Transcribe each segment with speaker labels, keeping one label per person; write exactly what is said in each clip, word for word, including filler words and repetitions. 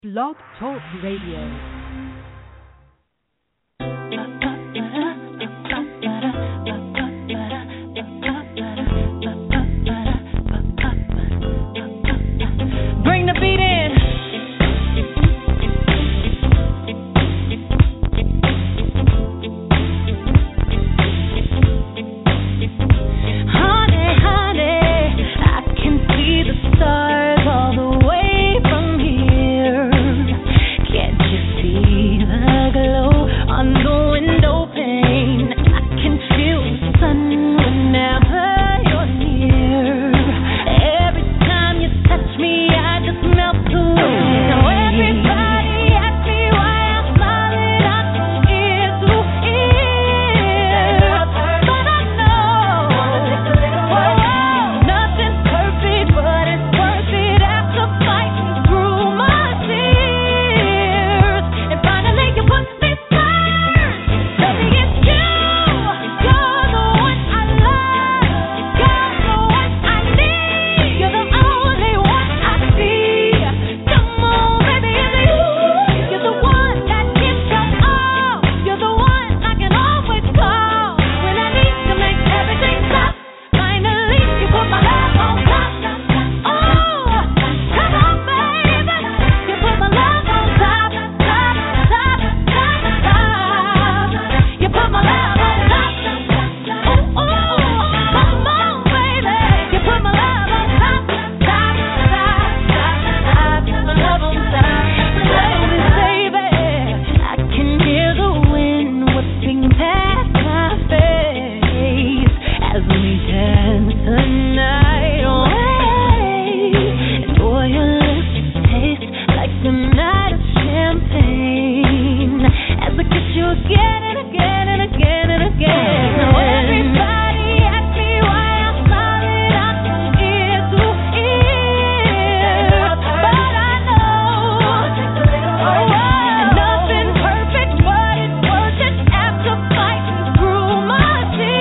Speaker 1: Blog Talk Radio. Bring the beat in. Honey, honey, I can see the stars all the way from here. Can't you see the glow on the window pane? I can feel the sun whenever you're near. Every time you touch me, I just melt away. Now everybody asks me why I'm smiling out from ear to ear, but I know nothing's perfect, but it's worth it after fighting through my tears. And finally you put me first. Baby, it's you. You're the one I love. You're the one I need. You're the only one I see. Come on, baby, it's you. You're the one that gives your all. You're the one I can always call when I need to make everything stop. Finally, you put my love on top. Oh, come on, baby. You put my love on top, top, top, top, top. You put my love on top. Oh, oh, come on, baby. You put my love on top, top, top, top, top. My love on top. Baby, baby, I can hear the wind whipping past my face as we dance the night away. And boy, your lips taste like the night of champagne as I kiss you again and again and again and again. Now everybody asks me why I'm smiling out from ear to ear, but I know nothing's perfect, but it's worth it after fighting through my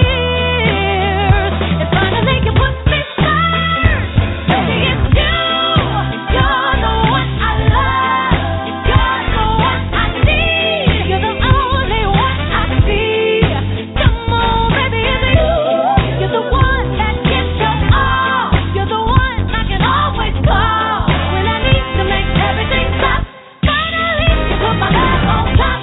Speaker 1: tears. And finally you put me first. Baby, it's you. You're the one I love. You're the one I need. You're the only one I see. Come on, baby, it's you. You're the one that gives your all. You're the one I can always call when I need to make everything stop. Finally, you put my love on top.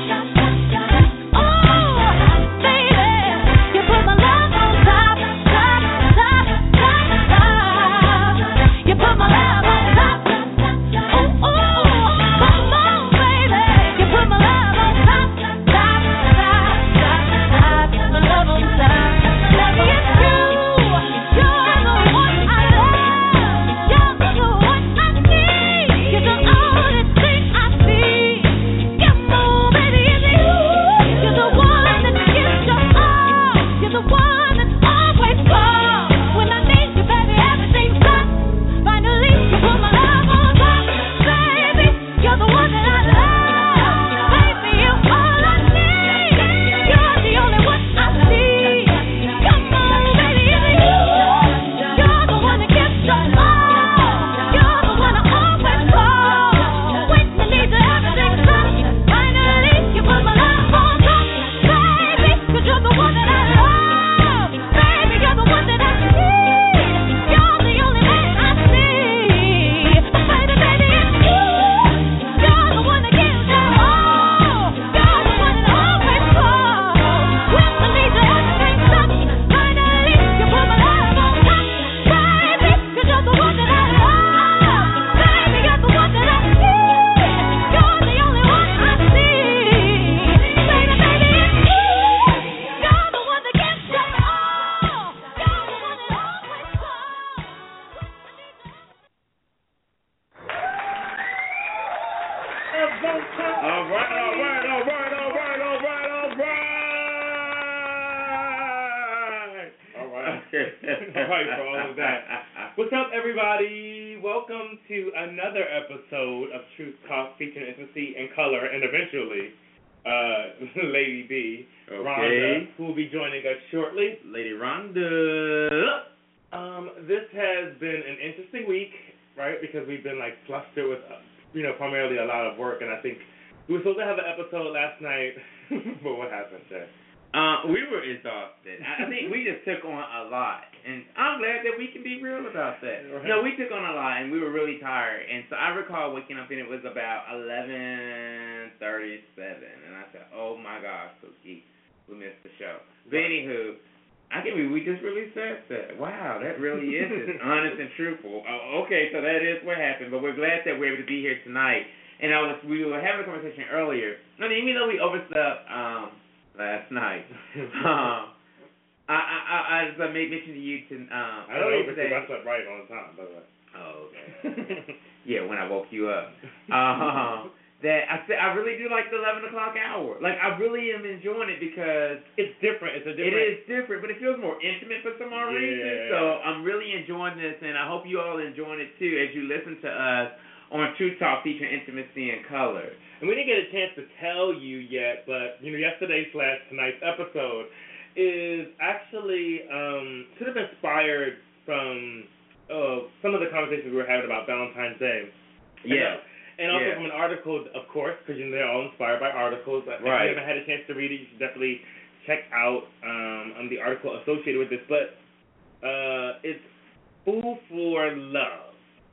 Speaker 1: Oh, baby, you put my love on top, top, top, top, top. You put my love on top. Oh, oh, come on, baby, you put my love on top, top, top, top, top. My love on top. Baby, it's you. You're the one I love. You're the one I need. You're the only thing I see. Come on, baby, it's you. You're the one that gives your all. You're the one that's always called when I need you, baby. Everything stops. Finally, you put my love on top, baby. You're the one that I love, baby. You're all I need. You're the only one I see. Come on, baby, it's you. You're the one that gives your all. You're the one I always call when I need you. Everything stops. Finally, you put my love on top, baby. 'Cause you're the one that I love, baby. You're the one that I need. You're the only man I see. Baby, baby, it's you. You're the one that gives your all. You're the one that I always call when I need you. Everything stops. Finally, you put my love on top, baby. 'Cause you're the one that I love, baby. You're the one that I need. You're the only one I see. Baby, baby, it's you. You're the one that gives your all. You're the one that I always call.
Speaker 2: All right, all right, all right, all right, all right, all right.
Speaker 3: All right.
Speaker 2: Okay.
Speaker 3: All right, for all of that. What's up, everybody? Welcome to another episode of Truth Talk, featuring intimacy and color, and eventually, uh, Lady B,
Speaker 2: Okay.
Speaker 3: Rhonda, who will be joining us shortly.
Speaker 2: Lady Rhonda.
Speaker 3: Um, this has been an interesting week, right? Because we've been like flustered with uh, you know, primarily a lot of work, and I think we were supposed to have an episode last night, but what happened, Jay?
Speaker 4: Uh, we were exhausted. I I think we just took on a lot, and I'm glad that we can be real about that.
Speaker 3: Right.
Speaker 4: No, we took on a lot, and we were really tired. And so I recall waking up, and it was about eleven thirty-seven, and I said, "Oh my gosh, Cookie, we missed the show." But
Speaker 3: Right.
Speaker 4: anywho, I can believe we just really said that. Wow, that really is just honest and truthful. Oh, okay, so that is what happened, but we're glad that we're able to be here tonight. And I was, we were having a conversation earlier. I mean, even though we overslept um, last night, um, I, I, I, as I made mention to you to, um,
Speaker 3: I don't
Speaker 4: earlier
Speaker 3: know
Speaker 4: today.
Speaker 3: I slept right on time, by the way.
Speaker 4: Oh, okay. Yeah, when I woke you up. Um, that I said I really do like the eleven o'clock hour. Like I really am enjoying it because
Speaker 3: It's different. It's a different.
Speaker 4: it is different, but it feels more intimate for some odd
Speaker 3: Yeah.
Speaker 4: reason. So I'm really enjoying this, and I hope you all enjoying it too as you listen to us on Truth Talk featuring intimacy and color.
Speaker 3: And we didn't get a chance to tell you yet, but you know, yesterday slash tonight's episode is actually um, sort of inspired from uh, some of the conversations we were having about Valentine's Day.
Speaker 4: Yeah.
Speaker 3: And also
Speaker 4: Yeah.
Speaker 3: from an article, of course, because you know, they're all inspired by articles. If
Speaker 4: Right.
Speaker 3: you haven't had a chance to read it, you should definitely check out um, um, the article associated with this. But uh, it's Fool for Love.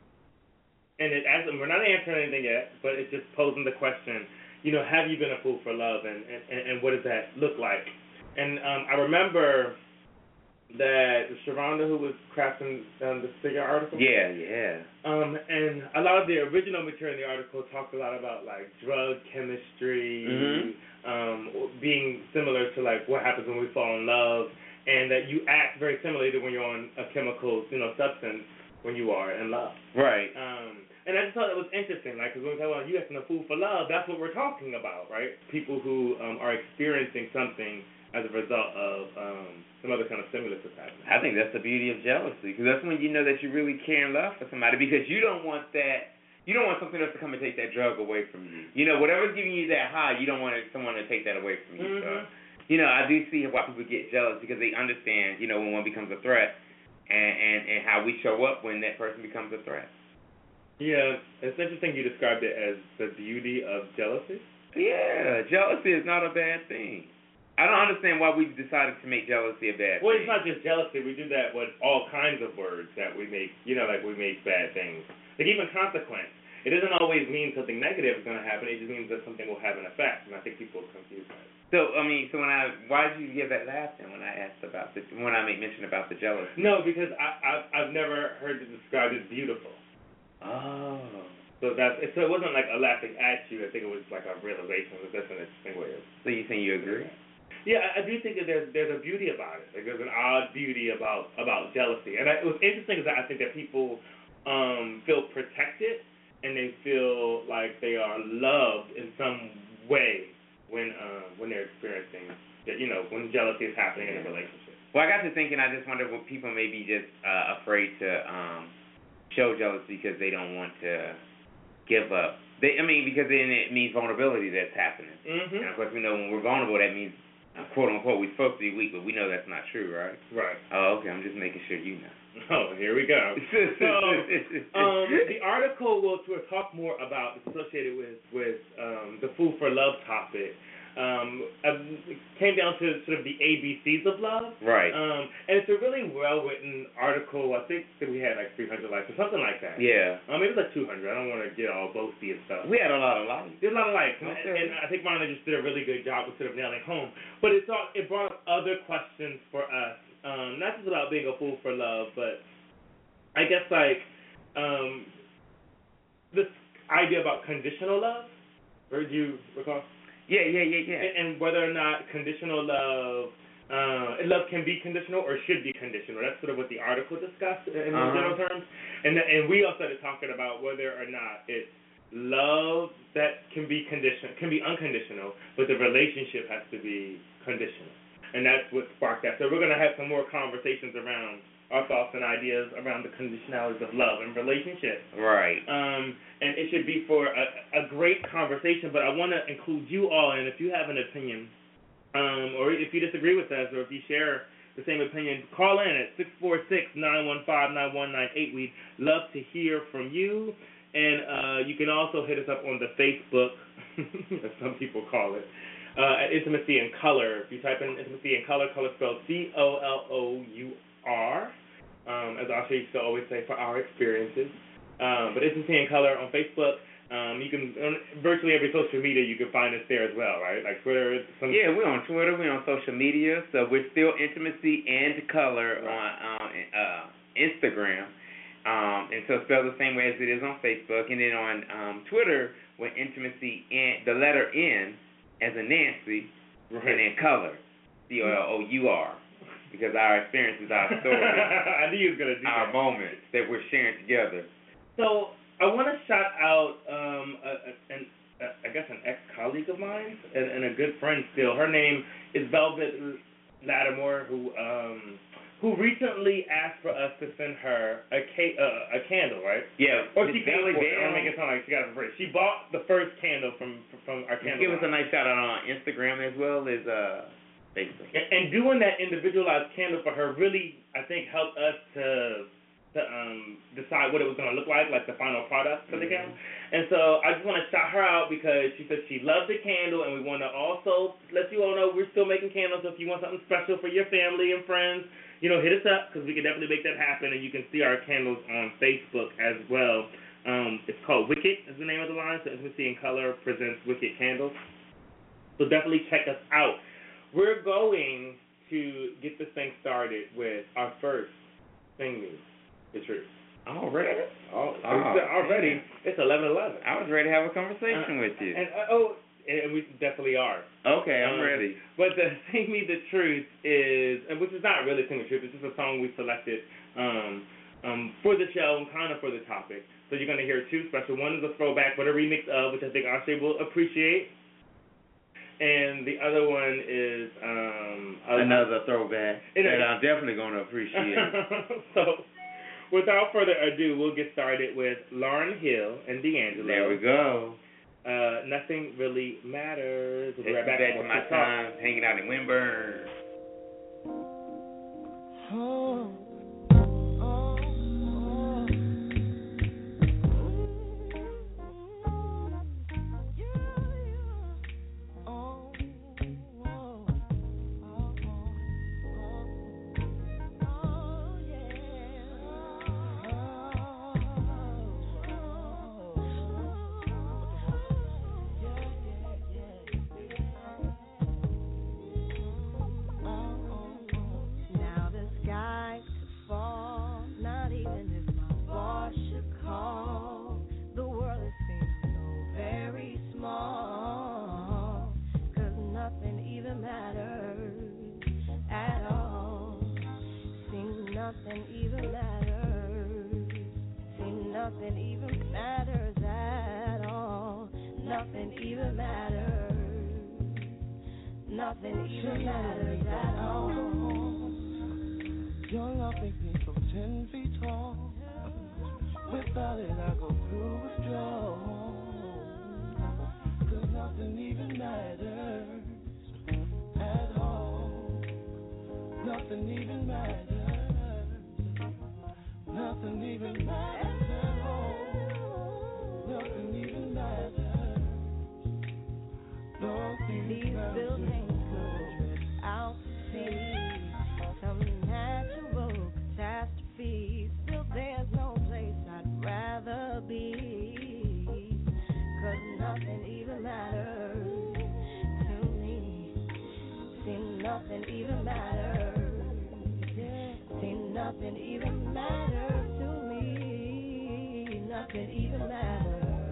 Speaker 3: And it as, we're not answering anything yet, but it's just posing the question, you know, have you been a fool for love, and, and, and what does that look like? And um, I remember that Sharonda, who was crafting um, the figure article.
Speaker 4: Yeah, yeah.
Speaker 3: Um, and a lot of the original material in the article talked a lot about like drug chemistry,
Speaker 4: Mhm.
Speaker 3: um, being similar to like what happens when we fall in love, and that you act very similarly to when you're on a chemical, you know, substance when you are in love.
Speaker 4: Right.
Speaker 3: Um, and I just thought it was interesting, like, because when we talk about you acting a fool for love, that's what we're talking about, right? People who um, are experiencing something as a result of um, some other kind of stimulus that's happening.
Speaker 4: I think that's the beauty of jealousy, because that's when you know that you really care and love for somebody, because you don't want that, you don't want something else to come and take that drug away from you. You know, whatever's giving you that high, you don't want it, someone to take that away from you.
Speaker 3: Mm-hmm.
Speaker 4: So, you know, I do see why people get jealous, because they understand, you know, when one becomes a threat, and, and, and how we show up when that person becomes a threat.
Speaker 3: Yeah, it's interesting you described it as the beauty of jealousy.
Speaker 4: Yeah, jealousy is not a bad thing. I don't understand why we've decided to make jealousy a bad
Speaker 3: Well,
Speaker 4: thing.
Speaker 3: it's not just jealousy. We do that with all kinds of words that we make, you know, like we make bad things. Like even consequence. It doesn't always mean something negative is going to happen. It just means that something will have an effect, and I think people are confused by it.
Speaker 4: So, I mean, so when I, why did you give that laugh then when I asked about the, when I made mention about the jealousy?
Speaker 3: No, because I, I, I've never heard it described as beautiful.
Speaker 4: Oh.
Speaker 3: So that's so it wasn't like a laughing at you. I think it was like a realization. That's an interesting way of.
Speaker 4: So you think you agree?
Speaker 3: Yeah, I, I do think that there's there's a beauty about it. Like there's an odd beauty about about jealousy, and I, what's interesting is that I think that people um, feel protected and they feel like they are loved in some way when um, when they're experiencing, you know, when jealousy is happening in a relationship.
Speaker 4: Well, I got to thinking. I just wonder what people may be just uh, afraid to um, show jealousy because they don't want to give up. They, I mean, because then it means vulnerability that's happening.
Speaker 3: Mm-hmm.
Speaker 4: And of course, we know when we're vulnerable, that means, uh, quote unquote, we're supposed to be weak, but we know that's not true, right?
Speaker 3: Right.
Speaker 4: Oh, okay. I'm just making sure you know.
Speaker 3: Oh, here we go. So, um, the article will sort of talk more about, it's associated with, with um, the Fool for Love topic. Um, it came down to sort of the A B Cs of love.
Speaker 4: Right.
Speaker 3: Um, and it's a really well-written article. I think that we had like three hundred likes or something like that.
Speaker 4: Yeah.
Speaker 3: Um, maybe like two hundred. I don't want to get all boasty and stuff.
Speaker 4: We had a lot of likes.
Speaker 3: There's a lot of likes, and,
Speaker 4: Okay.
Speaker 3: and I think Rhonda just did a really good job of sort of nailing home. But it's all, it brought up other questions for us, um, not just about being a fool for love, but I guess like um, this idea about conditional love. Or do you recall?
Speaker 4: Yeah, yeah, yeah, yeah.
Speaker 3: And, and whether or not conditional love, uh, love can be conditional or should be conditional. That's sort of what the article discussed in
Speaker 4: Uh-huh.
Speaker 3: general terms. And th- and we also started talking about whether or not it's love that can be conditional, can be unconditional, but the relationship has to be conditional. And that's what sparked that. So we're going to have some more conversations around our thoughts and ideas around the conditionalities of love and relationships.
Speaker 4: Right.
Speaker 3: Um, and it should be for a, a great conversation, but I want to include you all, and if you have an opinion, um, or if you disagree with us, or if you share the same opinion, call in at six four six, nine one five, nine one nine eight. We'd love to hear from you. And uh, you can also hit us up on the Facebook, as some people call it, uh, at Intimacy in Color. If you type in Intimacy in Color, color spelled C O L O U R, um, as Asha used to always say, for our experiences. Um, but Intimacy in Color on Facebook. Um, you can, on virtually every social media, you can find us there as well, right? Like Twitter. Some
Speaker 4: yeah, we're on Twitter. We're on social media. So we're still Intimacy and Color
Speaker 3: right.
Speaker 4: on um, uh, Instagram. Um, and so spelled the same way as it is on Facebook. And then on um, Twitter, we're Intimacy and the letter N as in Nancy,
Speaker 3: right.
Speaker 4: and then Color, C O L O U R, because our experiences, our stories,
Speaker 3: I knew you were gonna do
Speaker 4: our
Speaker 3: that.
Speaker 4: moments that we're sharing together.
Speaker 3: So I want to shout out, um, a, a, an, a, I guess, an ex-colleague of mine and, and a good friend still. Her name is Velvet Lattimore, who um, who recently asked for us to send her a ca- uh, a candle, right?
Speaker 4: Yeah.
Speaker 3: Or she paid
Speaker 4: Belly
Speaker 3: for it. I
Speaker 4: Bell.
Speaker 3: don't make it sound like she got it for free. She bought the first candle from from our candle.
Speaker 4: Give us a
Speaker 3: line.
Speaker 4: nice shout out on Instagram as well as uh, Facebook.
Speaker 3: And, and doing that individualized candle for her really, I think, helped us to to um, decide what it was going to look like, like the final product for the
Speaker 4: Mm-hmm.
Speaker 3: candle. And so I just want to shout her out because she said she loved the candle, and we want to also let you all know we're still making candles. So if you want something special for your family and friends, you know, hit us up because we can definitely make that happen. And you can see our candles on Facebook as well. Um, it's called Wicked is the name of the line. So Intimacy in Color presents Wicked Candles. So definitely check us out. We're going to get this thing started with our first Sing Me the Truth.
Speaker 4: Already?
Speaker 3: Oh,
Speaker 4: Oh,
Speaker 3: already. It's eleven eleven.
Speaker 4: I was ready to have a conversation
Speaker 3: Uh,
Speaker 4: with you.
Speaker 3: And uh, oh, and we definitely are.
Speaker 4: Okay, I'm
Speaker 3: Um,
Speaker 4: ready.
Speaker 3: But the Sing Me the Truth is, and which is not really Sing Me the Truth. It's just a song we selected um, um, for the show and kind of for the topic. So you're going to hear two special. One is a throwback, but a remix of, which I think Ashe will appreciate. And the other one is um, a,
Speaker 4: Another throwback
Speaker 3: It
Speaker 4: that
Speaker 3: is.
Speaker 4: I'm definitely going to appreciate.
Speaker 3: So, without further ado, we'll get started with Lauryn Hill and D'Angelo.
Speaker 4: There we go.
Speaker 3: Uh, Nothing Really Matters. We'll be
Speaker 4: Take
Speaker 3: right back.
Speaker 4: back to
Speaker 3: on
Speaker 4: my
Speaker 3: Truth Talk.
Speaker 4: time hanging out in Windburn.
Speaker 1: Oh, oh, oh. Yeah, yeah. Oh, oh, oh, oh, oh, Now the sky could fall, not even if my boss should call. The world it seems so very small, 'cause nothing even matters at all. Seems nothing even matters. Seems nothing even matters at all. Nothing even matters. Nothing even matters at all.
Speaker 5: Your love makes me so ten feet tall. Without it, I go through withdrawal. 'Cause nothing even matters at all. Nothing even matters. Nothing even matters at all. Nothing even matters. Nothing
Speaker 1: These
Speaker 5: matters.
Speaker 1: buildings could out see some natural catastrophe. Still, there's no place I'd rather be. 'Cause nothing even matters to me. See, nothing even matters. See, nothing even matters to me. Nothing even matters.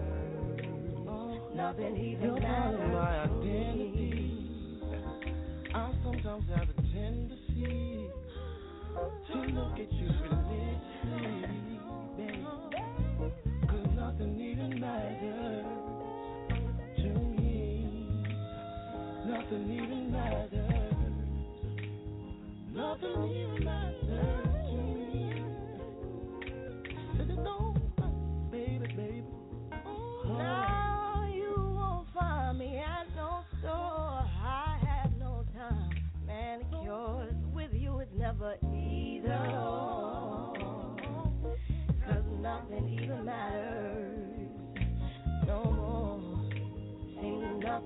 Speaker 1: Nothing even
Speaker 5: You're part of
Speaker 1: matters
Speaker 5: my
Speaker 1: to me.
Speaker 5: identity. I sometimes have a tendency to look at you religiously, baby. 'Cause nothing even matters to me. Nothing even matters. Nothing even matters to me. Said it don't, baby, baby. Oh.
Speaker 1: No, you won't find me at no store. I have no time. Manicures with you is never either. 'Cause nothing even matters.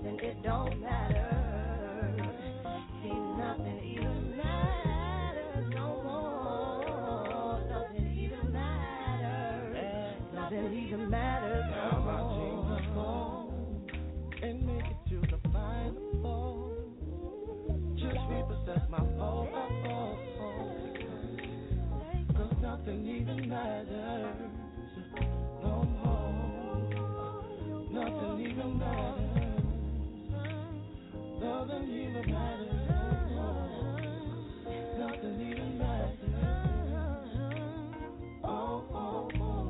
Speaker 5: nothing, it don't matter. See, nothing even matters no more. Nothing even matters. Nothing even matters no more.
Speaker 6: And make it to the final. Just repossess my phone. Cause nothing even matters no more. Nothing even matters. Nothing even matters. Nothing even matters. Oh, oh, oh.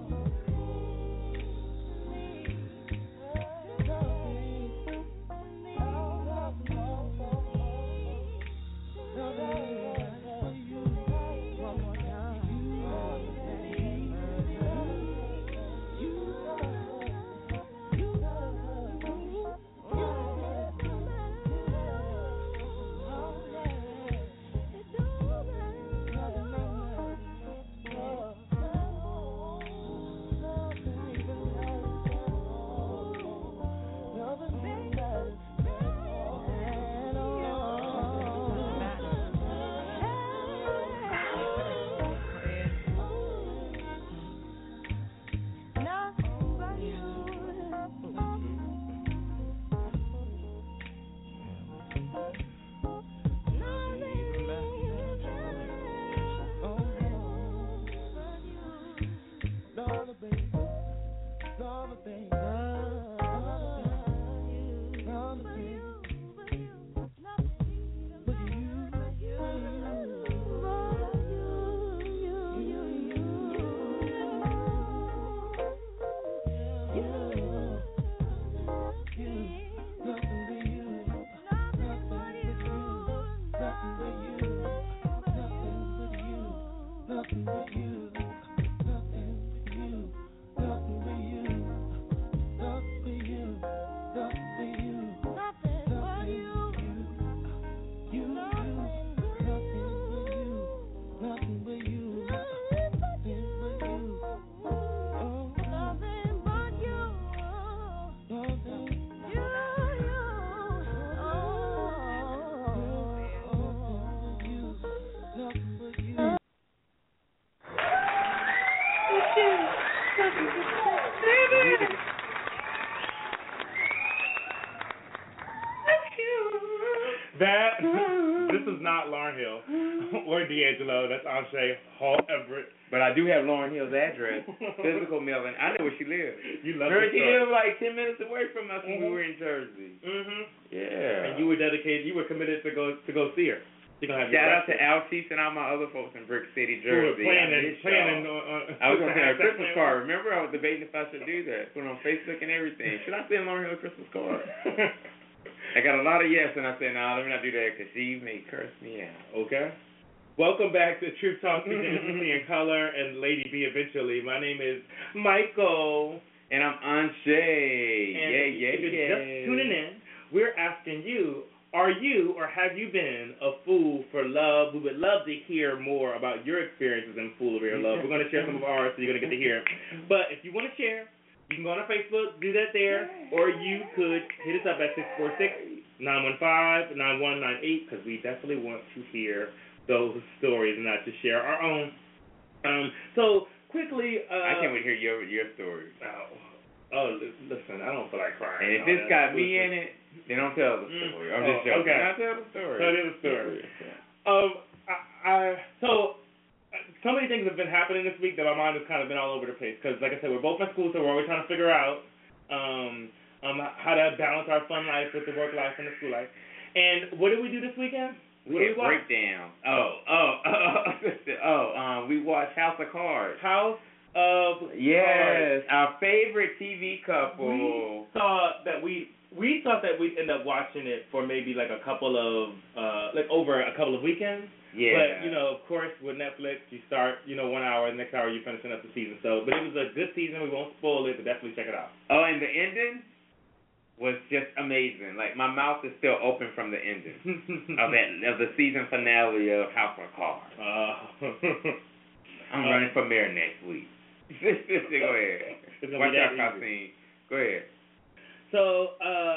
Speaker 3: That, this is not Lauryn Hill or D'Angelo. That's Anshe Hall Everett.
Speaker 4: But I do have Lauryn Hill's address, physical mailing. I know where she lives.
Speaker 3: You love
Speaker 4: her.
Speaker 3: this
Speaker 4: She
Speaker 3: story.
Speaker 4: lived like ten minutes away from us when
Speaker 3: Mhm.
Speaker 4: we were in Jersey.
Speaker 3: Mm-hmm.
Speaker 4: Yeah.
Speaker 3: And you were dedicated. You were committed to go to go see her. You're gonna have your
Speaker 4: Shout out to
Speaker 3: breakfast.
Speaker 4: Altice and all my other folks in Brick City,
Speaker 3: Who were
Speaker 4: Jersey. I
Speaker 3: planning,
Speaker 4: miss
Speaker 3: planning
Speaker 4: y'all.
Speaker 3: on, on,
Speaker 4: I was gonna send her a Christmas
Speaker 3: plan.
Speaker 4: card. Remember, I was debating if I should do that. Put it on Facebook and everything. Should I send Lauryn Hill a Christmas card? I got a lot of yes, and I said, no, nah, let me not do that because she may curse me out.
Speaker 3: Okay. Welcome back to Truth Talk, Speaking Intimacy in Color, and Lady B eventually. My name is Michael.
Speaker 4: And I'm Anshe.
Speaker 3: And
Speaker 4: Yeah,
Speaker 3: if,
Speaker 4: yeah,
Speaker 3: if you're
Speaker 4: yeah.
Speaker 3: just tuning in, we're asking you, are you or have you been a fool for love? We would love to hear more about your experiences in foolery or love. We're going to share some of ours, so you're going to get to hear. But if you want to share, you can go on our Facebook, do that there, or you could hit us up at six four six, nine one five, nine one nine eight, because we definitely want to hear those stories and not to share our own. Um, so, quickly... Uh,
Speaker 4: I can't wait to hear your your story.
Speaker 3: Oh, oh, li- listen, I don't feel like crying.
Speaker 4: And if
Speaker 3: Oh,
Speaker 4: it's
Speaker 3: yeah,
Speaker 4: got me
Speaker 3: listen.
Speaker 4: in it, then don't tell the
Speaker 3: Mm.
Speaker 4: story. I'm
Speaker 3: Oh,
Speaker 4: just joking.
Speaker 3: okay.
Speaker 4: I'll tell the story.
Speaker 3: Tell the story. Um, I, I so uh, so many things have been happening this week that my mind has kind of been all over the place. Because, like I said, we're both in school, so we're always trying to figure out um, um how to balance our fun life with the work life and the school life. And what did we do this weekend?
Speaker 4: We
Speaker 3: What did
Speaker 4: had
Speaker 3: we watch?
Speaker 4: breakdown. Oh, oh, oh, oh. Um, we watched House of Cards.
Speaker 3: House of
Speaker 4: Yes,
Speaker 3: Cards.
Speaker 4: our favorite T V couple.
Speaker 3: We thought that we we thought that we'd end up watching it for maybe like a couple of uh like over a couple of weekends.
Speaker 4: Yeah.
Speaker 3: But you know, of course, with Netflix, you start you know one hour, the next hour you're finishing up the season. So, but it was a good season. We won't spoil it, but definitely check it out.
Speaker 4: Oh, and the ending was just amazing. Like my mouth is still open from the ending of that of the season finale of House of Cards.
Speaker 3: Uh,
Speaker 4: I'm
Speaker 3: uh,
Speaker 4: running for mayor next week. Go ahead.
Speaker 3: It's gonna
Speaker 4: Watch
Speaker 3: be that
Speaker 4: out,
Speaker 3: easy.
Speaker 4: Christine. Go ahead.
Speaker 3: So uh,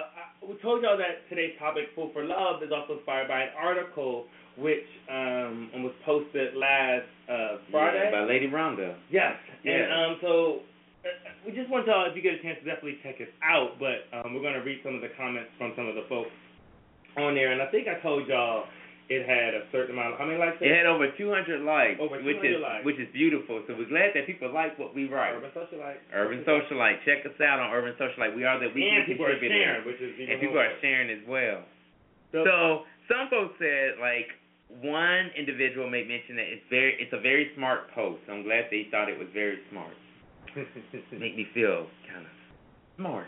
Speaker 3: we told y'all that today's topic, Food for Love, is also inspired by an article which um was posted last uh, Friday.
Speaker 4: Yeah, by Lady Rhonda.
Speaker 3: Yes.
Speaker 4: Yeah.
Speaker 3: And um, so uh, we just want y'all, if you get a chance, to definitely check it out. But um, we're going to read some of the comments from some of the folks on there. And I think I told y'all it had a certain amount of, how many likes?
Speaker 4: It had over two hundred likes,
Speaker 3: Over two hundred
Speaker 4: which is
Speaker 3: likes.
Speaker 4: which is beautiful. So we're glad that people like what we write.
Speaker 3: Urban Socialite.
Speaker 4: Urban Socialite. Check us out on Urban Socialite. We are the weekly
Speaker 3: And people are
Speaker 4: contributor.
Speaker 3: sharing, which is even
Speaker 4: And people
Speaker 3: more.
Speaker 4: are sharing as well.
Speaker 3: So,
Speaker 4: So some folks said, like, one individual made mention that it's very, it's a very smart post. I'm glad they thought it was very smart. Make me feel kind of smart.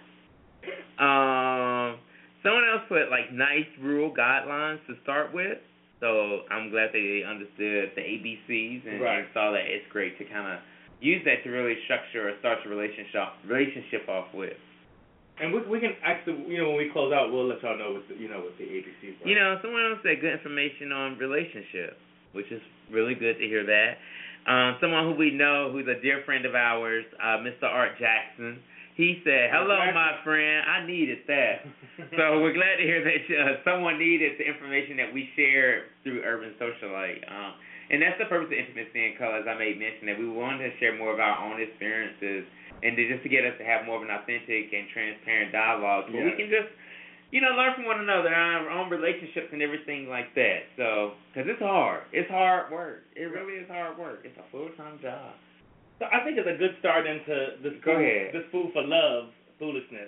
Speaker 4: Um, someone else put like nice rural guidelines to start with. So I'm glad they understood the A B Cs and,
Speaker 3: Right.
Speaker 4: and saw that it's great to kind of use that to really structure or start your relationship relationship off with.
Speaker 3: and we, we can actually, you know, when we close out, we'll let y'all know what the, you know, what the A B Cs are.
Speaker 4: You know, someone else said good information on relationships, which is really good to hear that. Um, someone who we know, who's a dear friend of ours, uh, Mister Art Jackson, he said, hello, my friend, I needed that. So we're glad to hear that uh, someone needed the information that we share through Urban Socialite. Um, and that's the purpose of Intimacy in Color, as I made mention, that we wanted to share more of our own experiences and to, just to get us to have more of an authentic and transparent dialogue where we
Speaker 3: Yes.
Speaker 4: can just, you know, learn from one another, our own relationships and everything like that. So, because it's hard. It's hard work. It really is hard work. It's a full-time job.
Speaker 3: So I think it's a good start into this
Speaker 4: Go
Speaker 3: food,
Speaker 4: ahead.
Speaker 3: this food for love foolishness.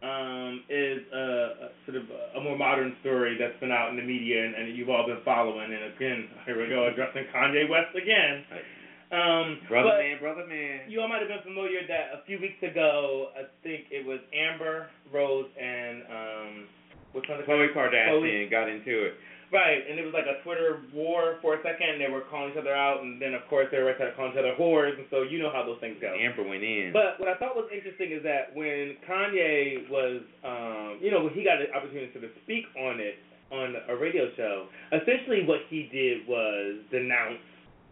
Speaker 3: Um, is a, a sort of a more modern story that's been out in the media and, and you've all been following. And again, here we go, addressing Kanye West again. Um,
Speaker 4: Brother
Speaker 3: but
Speaker 4: man, brother man.
Speaker 3: you all might have been familiar that a few weeks ago, I think it was Amber Rose and um, what's another
Speaker 4: Khloe Kardashian
Speaker 3: Khloe.
Speaker 4: got into it.
Speaker 3: Right, and it was like a Twitter war for a second. They were calling each other out, and then of course they were calling each other whores, and so you know how those things go.
Speaker 4: Amber went in.
Speaker 3: But what I thought was interesting is that when Kanye was, um, you know, when he got the opportunity to speak on it on a radio show, essentially what he did was denounce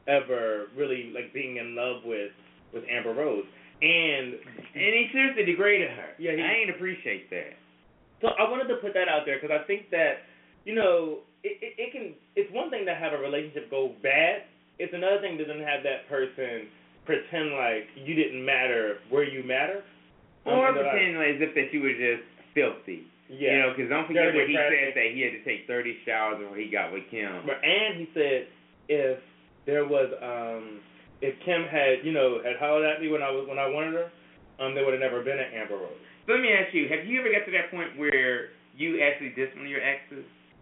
Speaker 3: ever really like being in love with with Amber Rose, and
Speaker 4: and he seriously degraded her.
Speaker 3: Yeah, he,
Speaker 4: I ain't appreciate that.
Speaker 3: So I wanted to put that out there because I think that, you know, it, it, it can. It's one thing to have a relationship go bad. It's another thing to then have that person pretend like you didn't matter where you matter.
Speaker 4: Or
Speaker 3: Um, and that I-
Speaker 4: pretend as if that you were just filthy.
Speaker 3: Yeah.
Speaker 4: You know, because don't forget
Speaker 3: Dirty
Speaker 4: what he
Speaker 3: traffic.
Speaker 4: said, that he had to take thirty showers before he got with Kim.
Speaker 3: But- And he said if there was, um, if Kim had, you know, had hollered at me when I was when I wanted her, um, there would have never been an Amber Rose.
Speaker 4: So let me ask you, have you ever got to that point where you actually dissed one of your exes?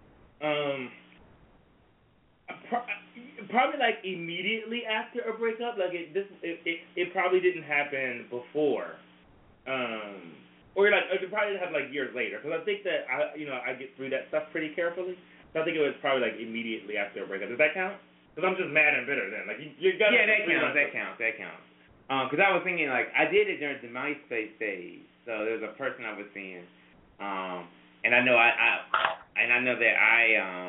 Speaker 3: Um, pro- probably like immediately after a breakup. Like it, this, it, it, it probably didn't happen before. Um, or like it probably didn't happen like years later. Because I think that I, you know, I get through that stuff pretty carefully. So I think it was probably like immediately after a breakup. Does that count? Because I'm just mad and bitter then. Like you, you got.
Speaker 4: Yeah, that counts. That counts. That counts. Um, because I was thinking like I did it during the MySpace days. So there was a person I was seeing, um, and I know I, I and I know that I um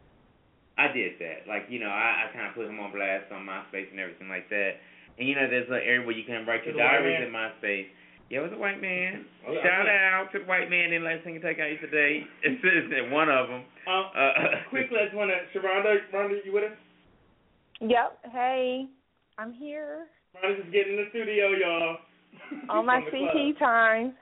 Speaker 4: I did that. Like, you know, I, I kind of put him on blast on MySpace and everything like that. And you know, there's an area where you can write your
Speaker 3: It was a white
Speaker 4: diaries
Speaker 3: man?
Speaker 4: in MySpace. Yeah, it was a white man.
Speaker 3: Oh, yeah,
Speaker 4: Shout
Speaker 3: okay.
Speaker 4: out to the white man in Lexington, Kentucky today. It's one of them.
Speaker 3: Um,
Speaker 4: Uh,
Speaker 3: quickly, I just want to, Sharonda, Sharonda, you with us?
Speaker 7: Yep. Hey, I'm here
Speaker 3: Sharonda's just getting in the studio, y'all.
Speaker 7: on my
Speaker 3: From the
Speaker 7: C
Speaker 3: club.
Speaker 7: T time.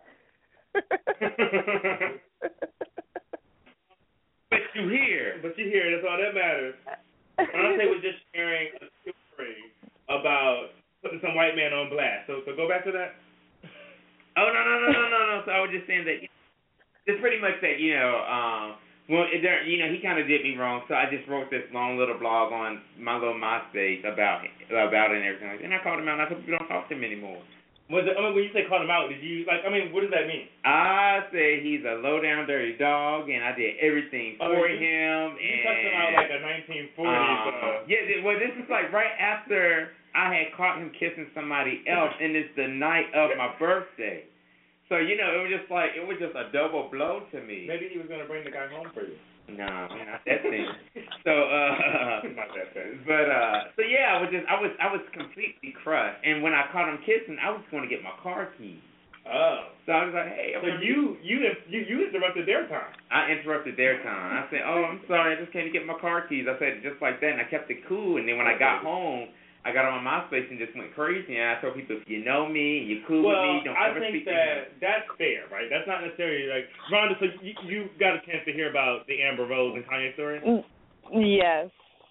Speaker 4: but you here.
Speaker 3: But you're here, that's all that matters. Honestly, was just sharing a story about putting some white man on blast. So, so go back to that.
Speaker 4: Oh no no no no no no! So I was just saying that it's pretty much that you know, um, well, it, there, you know, he kind of did me wrong. So I just wrote this long little blog on my little MySpace about about it and everything like that. And I called him out. And I told people don't talk to him anymore.
Speaker 3: Was it? I mean, when you say call him out, did you like? I mean, what does that mean?
Speaker 4: I said he's a low down dirty dog, and I did everything
Speaker 3: Oh,
Speaker 4: for
Speaker 3: you-
Speaker 4: him.
Speaker 3: You
Speaker 4: and
Speaker 3: touched him out like a nineteen forties.
Speaker 4: Um,
Speaker 3: uh,
Speaker 4: yeah, th- well, this is like right after I had caught him kissing somebody else, and it's the night of my birthday. So, you know, it was just like, it was just a double blow to me.
Speaker 3: maybe he was gonna bring the guy home for you.
Speaker 4: No, not that thing. So, uh,
Speaker 3: Not that thing.
Speaker 4: but, uh, so yeah, I was just, I was, I was completely crushed. And when I caught him kissing, I was going to get my car keys.
Speaker 3: Oh.
Speaker 4: So I was like, hey, I'm
Speaker 3: So
Speaker 4: gonna-
Speaker 3: you you you you interrupted interrupted their time.
Speaker 4: I interrupted their time. I said, "Oh, I'm sorry, I just came to get my car keys." I said it just like that, and I kept it cool. And then when I got home, I got on MySpace and just went crazy. And I told people, if you know me, you're cool
Speaker 3: well,
Speaker 4: with me, don't
Speaker 3: I
Speaker 4: ever
Speaker 3: think
Speaker 4: speak to me.
Speaker 3: that that's fair, right? That's not necessarily like Rhonda. So you, you got a chance to hear about the Amber Rose and Kanye story?
Speaker 7: Yes.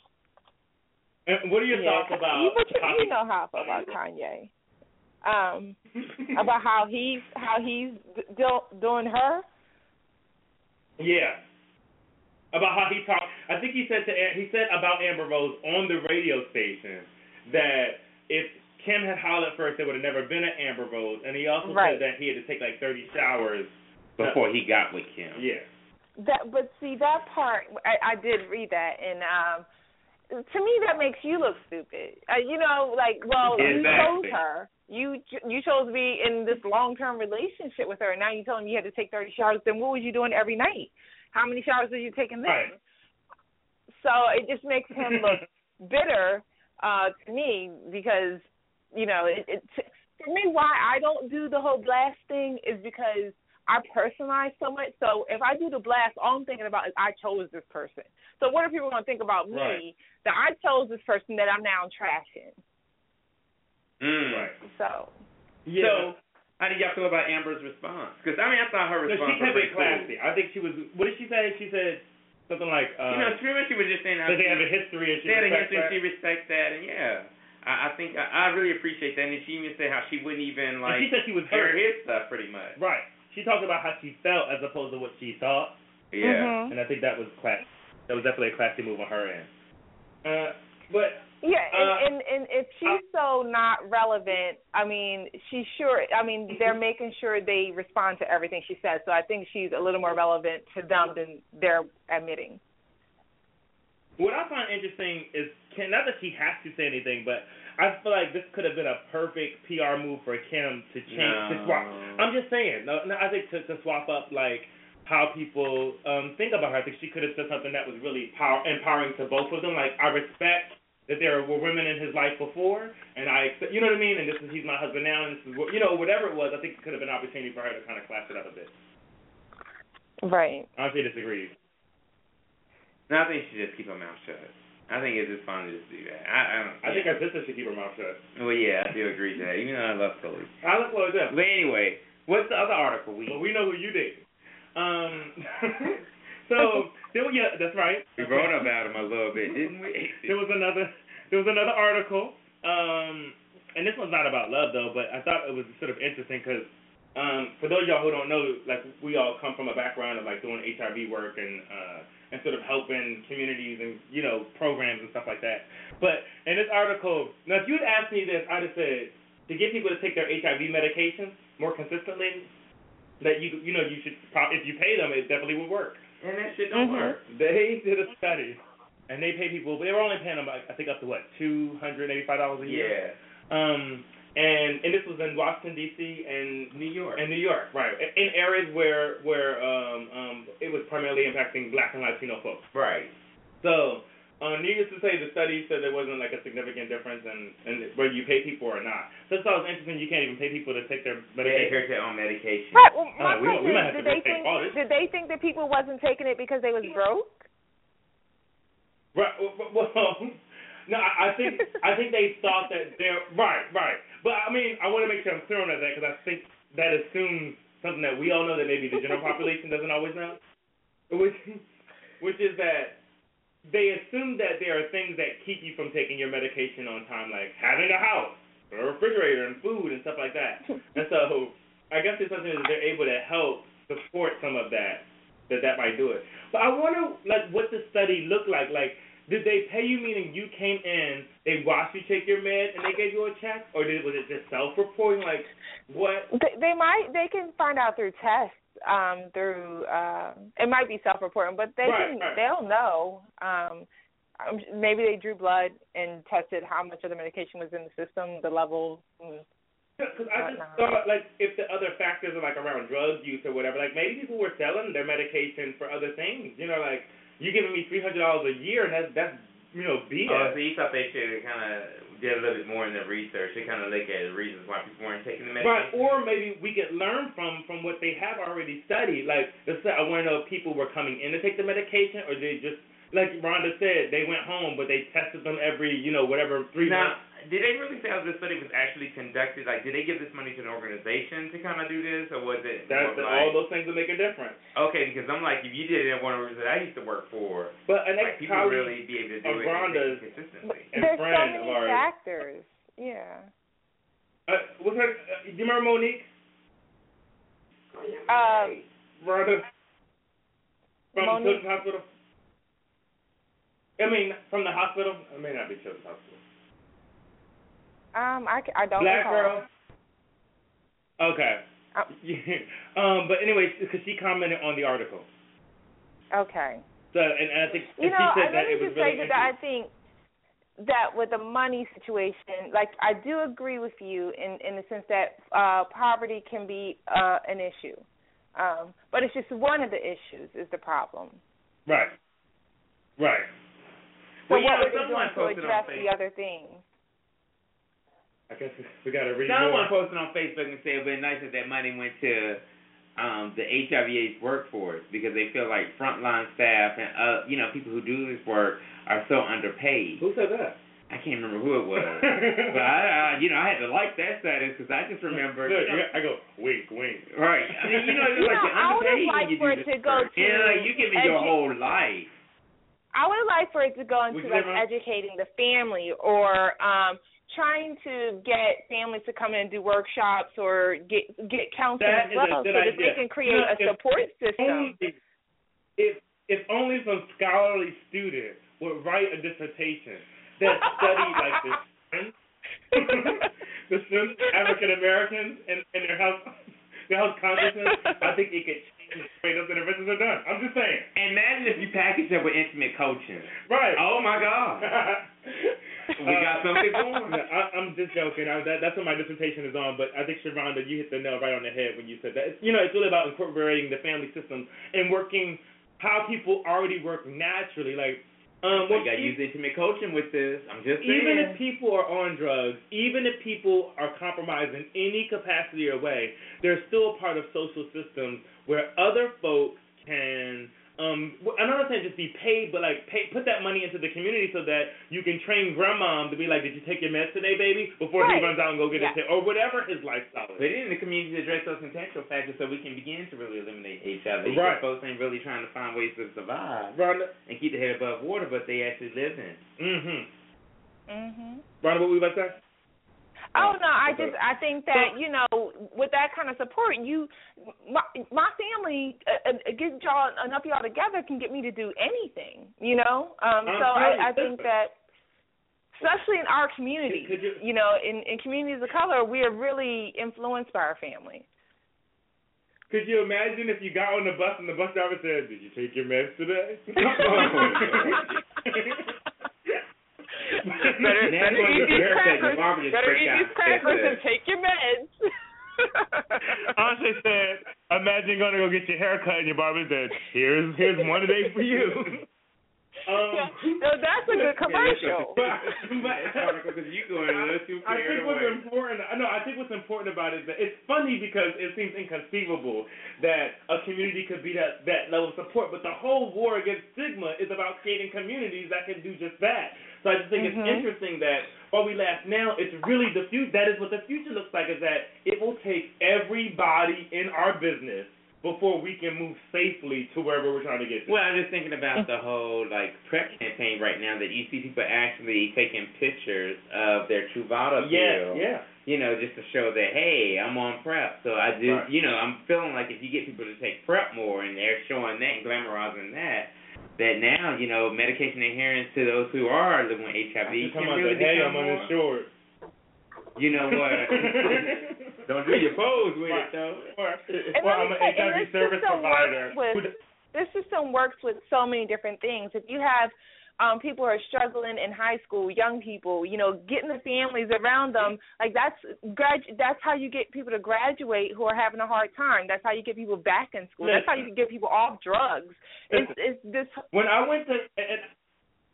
Speaker 3: And what are your
Speaker 7: yeah.
Speaker 3: thoughts about?
Speaker 7: You, but you,
Speaker 3: how
Speaker 7: you
Speaker 3: he,
Speaker 7: know how I feel about Kanye. Um, about how he's how he's do, doing her.
Speaker 3: Yeah. About how he talked. I think he said to he said about Amber Rose on the radio station that if Kim had hollered first, there would have never been an Amber Rose, and he also
Speaker 7: right.
Speaker 3: said that he had to take like thirty showers
Speaker 4: before he got with Kim.
Speaker 3: Yeah.
Speaker 7: That, but see that part, I, I did read that, and um, to me that makes you look stupid. Uh, you know, like, well,
Speaker 4: exactly.
Speaker 7: you chose her. You you chose to be in this long-term relationship with her, and now you telling me you had to take thirty showers. Then what was you doing every night? How many showers were you taking then?
Speaker 3: Right.
Speaker 7: So it just makes him look bitter uh, to me because, you know, it, it, for me, why I don't do the whole blast thing is because I personalize so much. So if I do the blast, all I'm thinking about is I chose this person. So what are people going to think about me
Speaker 3: right.
Speaker 7: that I chose this person that I'm now trashing?
Speaker 4: Mm.
Speaker 3: Right.
Speaker 7: So,
Speaker 3: yeah.
Speaker 4: So, how did y'all feel about Amber's response? Because, I mean, I thought her
Speaker 3: No,
Speaker 4: response
Speaker 3: she kept
Speaker 4: was
Speaker 3: it
Speaker 4: cool.
Speaker 3: classy. I think she was. What did she say? She said something like, uh,
Speaker 4: you know, pretty much she was just saying
Speaker 3: that they have a history and she
Speaker 4: they had a
Speaker 3: respects
Speaker 4: history and
Speaker 3: that.
Speaker 4: she respects that, and yeah. I, I think I, I really appreciate that. And she even said how she wouldn't even, like,
Speaker 3: and she said she was
Speaker 4: air
Speaker 3: hurt.
Speaker 4: his stuff, pretty much.
Speaker 3: Right. She talked about how she felt as opposed to what she thought.
Speaker 4: Yeah.
Speaker 7: mm-hmm.
Speaker 3: And I think that was class. That was definitely a classy move on her end. Uh, but
Speaker 7: yeah, and,
Speaker 3: uh,
Speaker 7: and and if she's so not relevant, I mean, she's sure. I mean, they're making sure they respond to everything she says. So I think she's a little more relevant to them than they're admitting.
Speaker 3: what I find interesting is, Kim, not that she has to say anything, but I feel like this could have been a perfect P R move for Kim to change,
Speaker 4: No.
Speaker 3: to swap. I'm just saying. No, no I think to, to swap up like how people um, think about her. I think she could have said something that was really power, empowering to both of them. Like, I respect that there were women in his life before, and I, you know what I mean. And this is he's my husband now, and this is what, you know, whatever it was. I think it could have been an opportunity for her to kind of class it up a bit.
Speaker 7: Right.
Speaker 3: I honestly disagree.
Speaker 4: No, I think she should just keep her mouth shut. I think it's just fine to just do that. I, I don't.
Speaker 3: I think her sister should keep her mouth shut.
Speaker 4: Well, yeah, I do agree with that. Even though I love Chloe.
Speaker 3: I look forward to that.
Speaker 4: But anyway, what's the other article we?
Speaker 3: Well, we know who you date. Um, so there, yeah, that's right.
Speaker 4: We wrote about him a little bit, didn't we?
Speaker 3: There was another, there was another article, um, and this one's not about love though, but I thought it was sort of interesting because um, for those of y'all who don't know, like we all come from a background of like doing H I V work and uh, and sort of helping communities and you know programs and stuff like that. But in this article, now if you'd asked me this, I'd have said to get people to take their H I V medications more consistently. That you you know you should probably, if you pay them, it definitely would work.
Speaker 4: And that shit don't
Speaker 7: Mhm.
Speaker 4: work.
Speaker 3: They did a study, and they pay people. They were only paying them, I think, up to what two hundred eighty-five dollars a year.
Speaker 4: Yeah.
Speaker 3: Um, and and this was in Washington D C and
Speaker 4: New York.
Speaker 3: and New York, right? In areas where where um um it was primarily impacting Black and Latino folks.
Speaker 4: Right.
Speaker 3: So, uh, needless to say, the study said there wasn't like a significant difference in, in whether you pay people or not. So it's always interesting. You can't even pay people to take their
Speaker 4: Yeah,
Speaker 3: medication.
Speaker 4: here's their own medication.
Speaker 7: Right. Well, my
Speaker 3: Uh, we-
Speaker 7: question
Speaker 3: we might
Speaker 7: is,
Speaker 3: have
Speaker 7: did
Speaker 3: to
Speaker 7: they
Speaker 3: retake
Speaker 7: think
Speaker 3: all this.
Speaker 7: did they think that people wasn't taking it because they was broke?
Speaker 3: Right. Well, well, no, I I think I think they thought that they're right, right. But I mean, I want to make sure I'm clear on that because I think that assumes something that we all know that maybe the general population doesn't always know, which which is that they assume that there are things that keep you from taking your medication on time, like having a house, or a refrigerator, and food and stuff like that. And so I guess it's something that they're able to help support some of that, that that might do it. But I wonder, like, what the study looked like. Like, did they pay you, meaning you came in, they watched you take your med, and they gave you a check? Or did was it just self-reporting? Like, what?
Speaker 7: They, they might. They can find out through tests. Um, through uh, it might be self-reporting, but they
Speaker 3: Right,
Speaker 7: can.
Speaker 3: right.
Speaker 7: They'll know. Um, um, maybe they drew blood and tested how much of the medication was in the system, the level. Mm.
Speaker 3: Because I just
Speaker 7: Whatnot.
Speaker 3: thought, like, if the other factors are, like, around drug use or whatever, like, maybe people were selling their medication for other things. You know, like, you giving me three hundred dollars a year, and that's, that's you know, B S.
Speaker 4: Oh, so you thought they should kind of did a little bit more in their research. They kind of look at the reasons why people weren't taking the
Speaker 3: Right,
Speaker 4: medication.
Speaker 3: or maybe we could learn from from what they have already studied. Like, let's say I want to know if people were coming in to take the medication, or they just, like Rhonda said, they went home, but they tested them every, you know, whatever, three
Speaker 4: Now,
Speaker 3: months.
Speaker 4: did they really say how this study was actually conducted? Like, did they give this money to an organization to kind of do this, or was it
Speaker 3: That's
Speaker 4: more
Speaker 3: the,
Speaker 4: like,
Speaker 3: all those things will make a difference.
Speaker 4: okay, because I'm like, if you did it in one organization I used to work for,
Speaker 3: But an
Speaker 4: like, people
Speaker 3: ex-colleague
Speaker 4: really be able to do
Speaker 3: of
Speaker 4: it
Speaker 3: Rhonda's,
Speaker 4: consistently.
Speaker 3: and
Speaker 7: There's so
Speaker 3: friend
Speaker 7: many
Speaker 3: of ours.
Speaker 7: factors. Yeah.
Speaker 3: Uh, what's her? Uh, do you remember Monique?
Speaker 7: Um,
Speaker 3: Rhonda from
Speaker 7: Monique?
Speaker 3: Children's Hospital. I mean, from the hospital. It may not be Children's Hospital.
Speaker 7: um, I, c- I don't
Speaker 3: Black
Speaker 7: recall.
Speaker 3: girl. Okay.
Speaker 7: Uh,
Speaker 3: um, but anyway, because she commented on the article.
Speaker 7: Okay.
Speaker 3: So, and, and I think
Speaker 7: You
Speaker 3: and
Speaker 7: know,
Speaker 3: she said
Speaker 7: I,
Speaker 3: that
Speaker 7: let me
Speaker 3: it was
Speaker 7: just
Speaker 3: really
Speaker 7: say that I think that with the money situation, like I do agree with you in in the sense that uh, poverty can be uh, an issue, um, but it's just one of the issues is the problem.
Speaker 3: right, right.
Speaker 7: So
Speaker 4: Well, you
Speaker 7: what
Speaker 4: know,
Speaker 7: were they
Speaker 4: someone
Speaker 7: doing to
Speaker 4: posted on
Speaker 7: address the
Speaker 4: Facebook.
Speaker 7: other things?
Speaker 3: I guess we got to read
Speaker 4: Someone
Speaker 3: more.
Speaker 4: posted on Facebook and said it would be nice if that money went to um, the H I V AIDS workforce because they feel like frontline staff and uh, you know people who do this work are so underpaid.
Speaker 3: Who said that?
Speaker 4: I can't remember who it was, but I, I, you know, I had to like that status because I just remember.
Speaker 3: Look,
Speaker 4: You know,
Speaker 3: I go wink, wink.
Speaker 4: right. I mean, you know, it's
Speaker 7: You
Speaker 4: like
Speaker 7: know,
Speaker 4: you're
Speaker 7: I would've
Speaker 4: underpaid when
Speaker 7: liked
Speaker 4: you
Speaker 7: for
Speaker 4: do
Speaker 7: it
Speaker 4: this
Speaker 7: to go
Speaker 4: work.
Speaker 7: to
Speaker 4: You know, like, you give me your
Speaker 7: edu-
Speaker 4: whole life.
Speaker 7: I would like for it to go into
Speaker 3: Would you
Speaker 7: like
Speaker 3: ever-
Speaker 7: educating the family or um, trying to get families to come in and do workshops or get get counseling
Speaker 3: That
Speaker 7: as
Speaker 3: is a
Speaker 7: well,
Speaker 3: good
Speaker 7: so that
Speaker 3: idea.
Speaker 7: they can create
Speaker 3: You know,
Speaker 7: a
Speaker 3: if-
Speaker 7: support system.
Speaker 3: Only, if if only some scholarly student would write a dissertation that studied like the strength, the strength of African Americans and, and their health their health consciousness, I think it could change the way those interventions are done. I'm just saying.
Speaker 4: Imagine if you package that with intimate coaching.
Speaker 3: Right.
Speaker 4: Oh my God. We got something going.
Speaker 3: Uh, I, I'm just joking. I, that, that's what my dissertation is on. But I think, Sharonda, you hit the nail right on the head when you said that. It's, you know, it's really about incorporating the family system and working how people already work naturally. Like, um,
Speaker 4: We
Speaker 3: when
Speaker 4: got to use
Speaker 3: pe-
Speaker 4: intimate coaching with this. I'm just saying.
Speaker 3: even if people are on drugs, even if people are compromised in any capacity or way, they're still a part of social systems where other folks can. Um, I'm not saying just be paid, but like pay, put that money into the community so that you can train grandma to be like, did you take your meds today, baby? Before
Speaker 7: Right.
Speaker 3: he runs out and go get
Speaker 7: Yeah.
Speaker 3: his, or whatever his lifestyle
Speaker 4: Put
Speaker 3: is.
Speaker 4: it in the community to address those contextual factors so we can begin to really eliminate H I V.
Speaker 3: Right.
Speaker 4: Folks ain't really trying to find ways to survive
Speaker 3: Rhonda,
Speaker 4: and keep their head above water, but they actually live in.
Speaker 3: mm-hmm.
Speaker 7: Mhm.
Speaker 3: Rhonda, what were you about to say?
Speaker 7: Oh no, I
Speaker 3: okay.
Speaker 7: just I think that you know with that kind of support, you my my family uh, uh, get y'all enough of y'all together can get me to do anything, you know. Um,
Speaker 3: I'm
Speaker 7: so
Speaker 3: telling
Speaker 7: I, I
Speaker 3: you,
Speaker 7: think
Speaker 3: listen.
Speaker 7: that especially in our community,
Speaker 3: Could you-
Speaker 7: you know, in in communities of color, we are really influenced by our family.
Speaker 3: Could you imagine if you got on the bus and the bus driver said, did you take your meds today?
Speaker 7: better
Speaker 4: Now
Speaker 7: better
Speaker 4: you
Speaker 7: eat
Speaker 4: want
Speaker 7: these
Speaker 4: your haircut, your
Speaker 7: crackers.
Speaker 4: barber just
Speaker 7: Better
Speaker 4: break
Speaker 7: eat
Speaker 4: out
Speaker 7: these
Speaker 4: and
Speaker 7: crackers
Speaker 4: said
Speaker 7: and take your meds.
Speaker 3: Andre said, imagine going to go get your hair cut and your barber said, here's here's one today for you. um,
Speaker 7: Yeah, no, that's a good commercial.
Speaker 4: Because you going a little too
Speaker 3: I
Speaker 4: carried
Speaker 3: think what's
Speaker 4: away.
Speaker 3: important. No, I think what's important about it is that it's funny because it seems inconceivable that a community could be that that level of support. But the whole war against stigma is about creating communities that can do just that. So I just think
Speaker 7: Mhm.
Speaker 3: it's interesting that while we laugh now, it's really the future. That is what the future looks like. Is that it will take everybody in our business before we can move safely to wherever we're trying to get to.
Speaker 4: Well, I'm just thinking about the whole like PrEP campaign right now that you see people actually taking pictures of their Truvada
Speaker 3: yeah,
Speaker 4: pill.
Speaker 3: yeah.
Speaker 4: You know, just to show that hey, I'm on PrEP. So I do.
Speaker 3: Right.
Speaker 4: You know, I'm feeling like if you get people to take PrEP more and they're showing that and glamorizing that, that now you know medication adherence to those who are living with H I V
Speaker 3: I come
Speaker 4: can
Speaker 3: out
Speaker 4: really
Speaker 3: the, hey,
Speaker 4: become
Speaker 3: I'm
Speaker 4: more.
Speaker 3: uninsured.
Speaker 4: You know what? Don't do your pose with it though.
Speaker 3: Or,
Speaker 7: And
Speaker 3: or
Speaker 7: let
Speaker 3: I'm
Speaker 7: me
Speaker 3: an
Speaker 7: say,
Speaker 3: H I V
Speaker 7: and this
Speaker 3: service
Speaker 7: system
Speaker 3: provider.
Speaker 7: works
Speaker 3: who
Speaker 7: with
Speaker 3: d-
Speaker 7: this system works with so many different things. If you have um, people who are struggling in high school, young people, you know, getting the families around them, like that's grad- that's how you get people to graduate who are having a hard time. That's how you get people back in school. That's how you can get people off drugs. It's, it's this.
Speaker 3: When I went to, and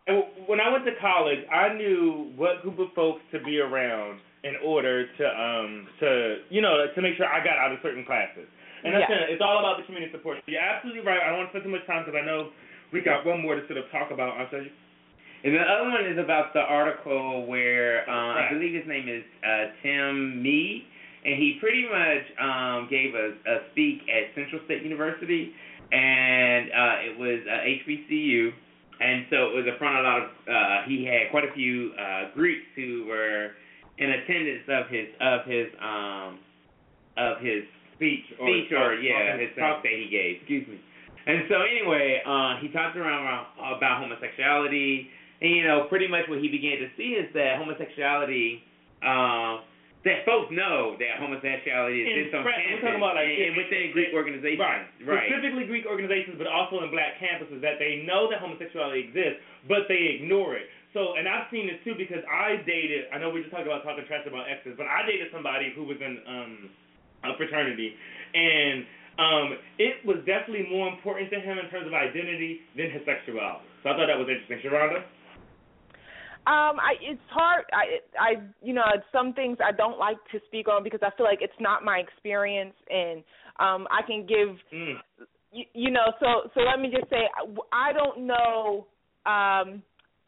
Speaker 3: And when I went to college, I knew what group of folks to be around in order to um to you know to make sure I got out of certain classes. And that's
Speaker 7: Yeah.
Speaker 3: it. It's all about the community support. So you're absolutely right. I don't want to spend too much time because I know we got one more to sort of talk about. I'll tell you.
Speaker 4: And the other one is about the article where uh,
Speaker 3: Right.
Speaker 4: I believe his name is uh, Tim Mead, and he pretty much um, gave a, a speak at Central State University, and uh, it was uh, H B C U, and so it was in front of a lot of. Uh, he had quite a few uh, Greeks who were in attendance of his of his um of his
Speaker 3: Speech or,
Speaker 4: speech or
Speaker 3: talk-
Speaker 4: yeah
Speaker 3: talking
Speaker 4: his
Speaker 3: thing.
Speaker 4: talk that he gave. Excuse me. And so anyway, uh, he talked around about homosexuality. And, you know, pretty much what he began to see is that homosexuality, uh, that folks know that homosexuality
Speaker 3: In
Speaker 4: exists on
Speaker 3: Fran- we're
Speaker 4: campus
Speaker 3: talking about, like,
Speaker 4: and, and
Speaker 3: in-
Speaker 4: within Greek organizations.
Speaker 3: Right.
Speaker 4: Right.
Speaker 3: Specifically Greek organizations, but also in black campuses, that they know that homosexuality exists, but they ignore it. So, and I've seen this too because I dated, I know we just talked about talking trash about exes, but I dated somebody who was in um, a fraternity, and um, it was definitely more important to him in terms of identity than his sexuality. So I thought that was interesting. Sharonda?
Speaker 7: Um, I it's hard. I I you know some things I don't like to speak on because I feel like it's not my experience, and um, I can give
Speaker 3: Mm.
Speaker 7: you, you know. So so let me just say I don't know um,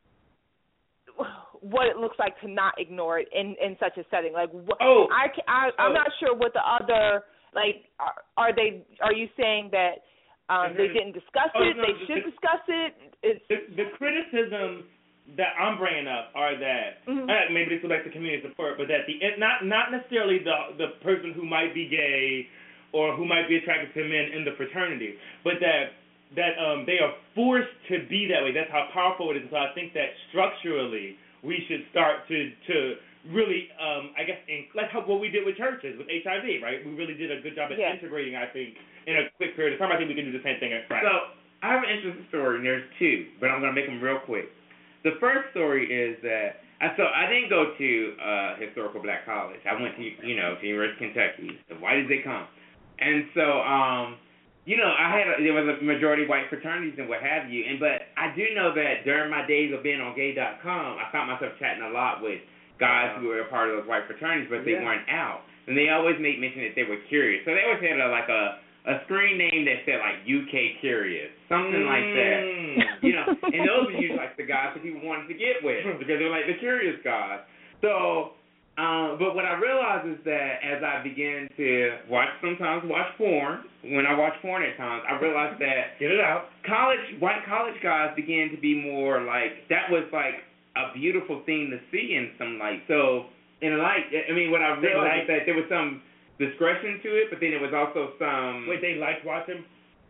Speaker 7: what it looks like to not ignore it in, in such a setting. Like wh-
Speaker 3: Oh.
Speaker 7: I, can, I I'm
Speaker 3: Oh.
Speaker 7: not sure what the other like are, are they are you saying that um, they didn't discuss
Speaker 3: Oh,
Speaker 7: it?
Speaker 3: no,
Speaker 7: They
Speaker 3: the-
Speaker 7: should
Speaker 3: the-
Speaker 7: discuss it. It's
Speaker 3: The, the criticisms that I'm bringing up are that
Speaker 7: Mhm.
Speaker 3: uh, maybe this goes back to community support, but that the it, not not necessarily the the person who might be gay or who might be attracted to men in the fraternity, but that that um, they are forced to be that way. That's how powerful it is. So I think that structurally we should start to to really um, I guess in, like how, what we did with churches with H I V, right? We really did a good job at
Speaker 7: Yeah.
Speaker 3: integrating. I think in a quick period of time. I think we can do the same thing at Friday.
Speaker 4: So I have an interesting story, and there's two, but I'm going to make them real quick. The first story is that I so I didn't go to uh, historical black college. I went to you know to University of Kentucky. So why did they come? And so um, you know I had a, there was a majority white fraternities and what have you. And but I do know that during my days of being on gay dot com, I found myself chatting a lot with guys who were a part of those white fraternities, but they
Speaker 3: Yeah.
Speaker 4: weren't out. And they always made mention that they were curious. So they always had a, like a a screen name that said like U K Curious, something like that.
Speaker 3: Mm.
Speaker 4: You know, and those were usually like the guys that people wanted to get with because they're like the curious guys. So, um, but what I realized is that as I began to watch, sometimes watch porn, when I watch porn at times, I realized that
Speaker 3: Get it out.
Speaker 4: college, white college guys began to be more like, that was like a beautiful thing to see in some light. So, in like, I mean, what I
Speaker 3: They
Speaker 4: realized
Speaker 3: like-
Speaker 4: is that there was some discretion to it, but then there was also some,
Speaker 3: Wait, they liked watching?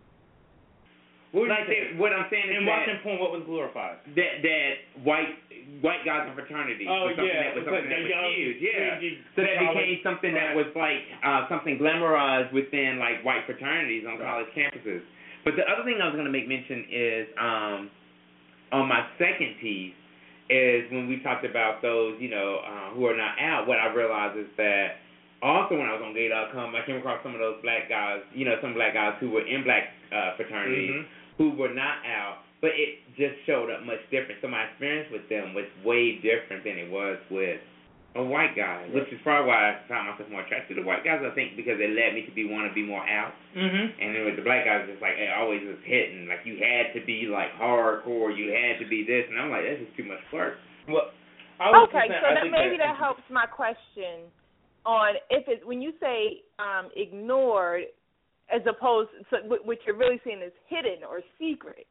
Speaker 3: What,
Speaker 4: like, they, what I'm saying is
Speaker 3: in
Speaker 4: that,
Speaker 3: watching porn, what was glorified?
Speaker 4: that that white white guys in fraternity
Speaker 3: Oh,
Speaker 4: was something
Speaker 3: yeah,
Speaker 4: that was
Speaker 3: because
Speaker 4: something that
Speaker 3: they're
Speaker 4: was
Speaker 3: young,
Speaker 4: huge, yeah.
Speaker 3: fringy,
Speaker 4: So that
Speaker 3: college,
Speaker 4: became something that
Speaker 3: right.
Speaker 4: was like uh, something glamorized within like white fraternities on
Speaker 3: Right.
Speaker 4: college campuses. But the other thing I was going to make mention is um, on my second piece is when we talked about those you know uh, who are not out. What I realized is that also when I was on gay dot com, I came across some of those black guys, you know, some black guys who were in black uh, fraternities
Speaker 3: Mhm.
Speaker 4: who were not out. But it just showed up much different. So my experience with them was way different than it was with a white guy, which is probably why I found myself more attracted to white guys, I think, because it led me to be want to be more out.
Speaker 3: Mm-hmm.
Speaker 4: And then with the black guys, it's like it always was hitting. Like you had to be like hardcore, you had to be this, and I'm like, that's just too much work.
Speaker 3: Well, I was
Speaker 7: Okay,
Speaker 3: just saying,
Speaker 7: so
Speaker 3: I
Speaker 7: that
Speaker 3: think
Speaker 7: maybe that helps my question on if it when you say um, ignored as opposed so what what you're really saying is hidden or secret.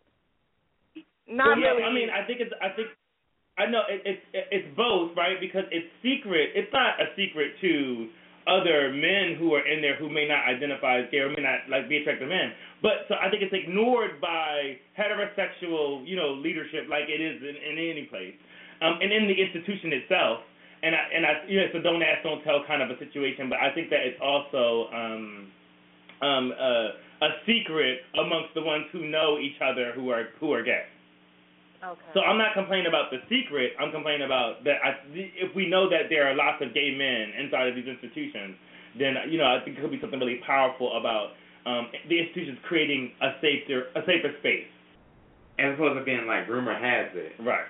Speaker 7: Not
Speaker 3: Well, yeah,
Speaker 7: really.
Speaker 3: I mean, I think it's. I think. I know it, it's. It's both, right? Because it's secret. It's not a secret to other men who are in there who may not identify as gay or may not like be attracted to men. But so I think it's ignored by heterosexual, you know, leadership like it is in, in any place, um, and in the institution itself. And I and I you know, so don't ask, don't tell kind of a situation. But I think that it's also um, um, uh, a secret amongst the ones who know each other who are who are gay.
Speaker 7: Okay.
Speaker 3: So I'm not complaining about the secret. I'm complaining about that. I, if we know that there are lots of gay men inside of these institutions, then you know I think it could be something really powerful about um, the institutions creating a safer a safer space.
Speaker 4: as opposed to being like rumor has it.
Speaker 3: Right.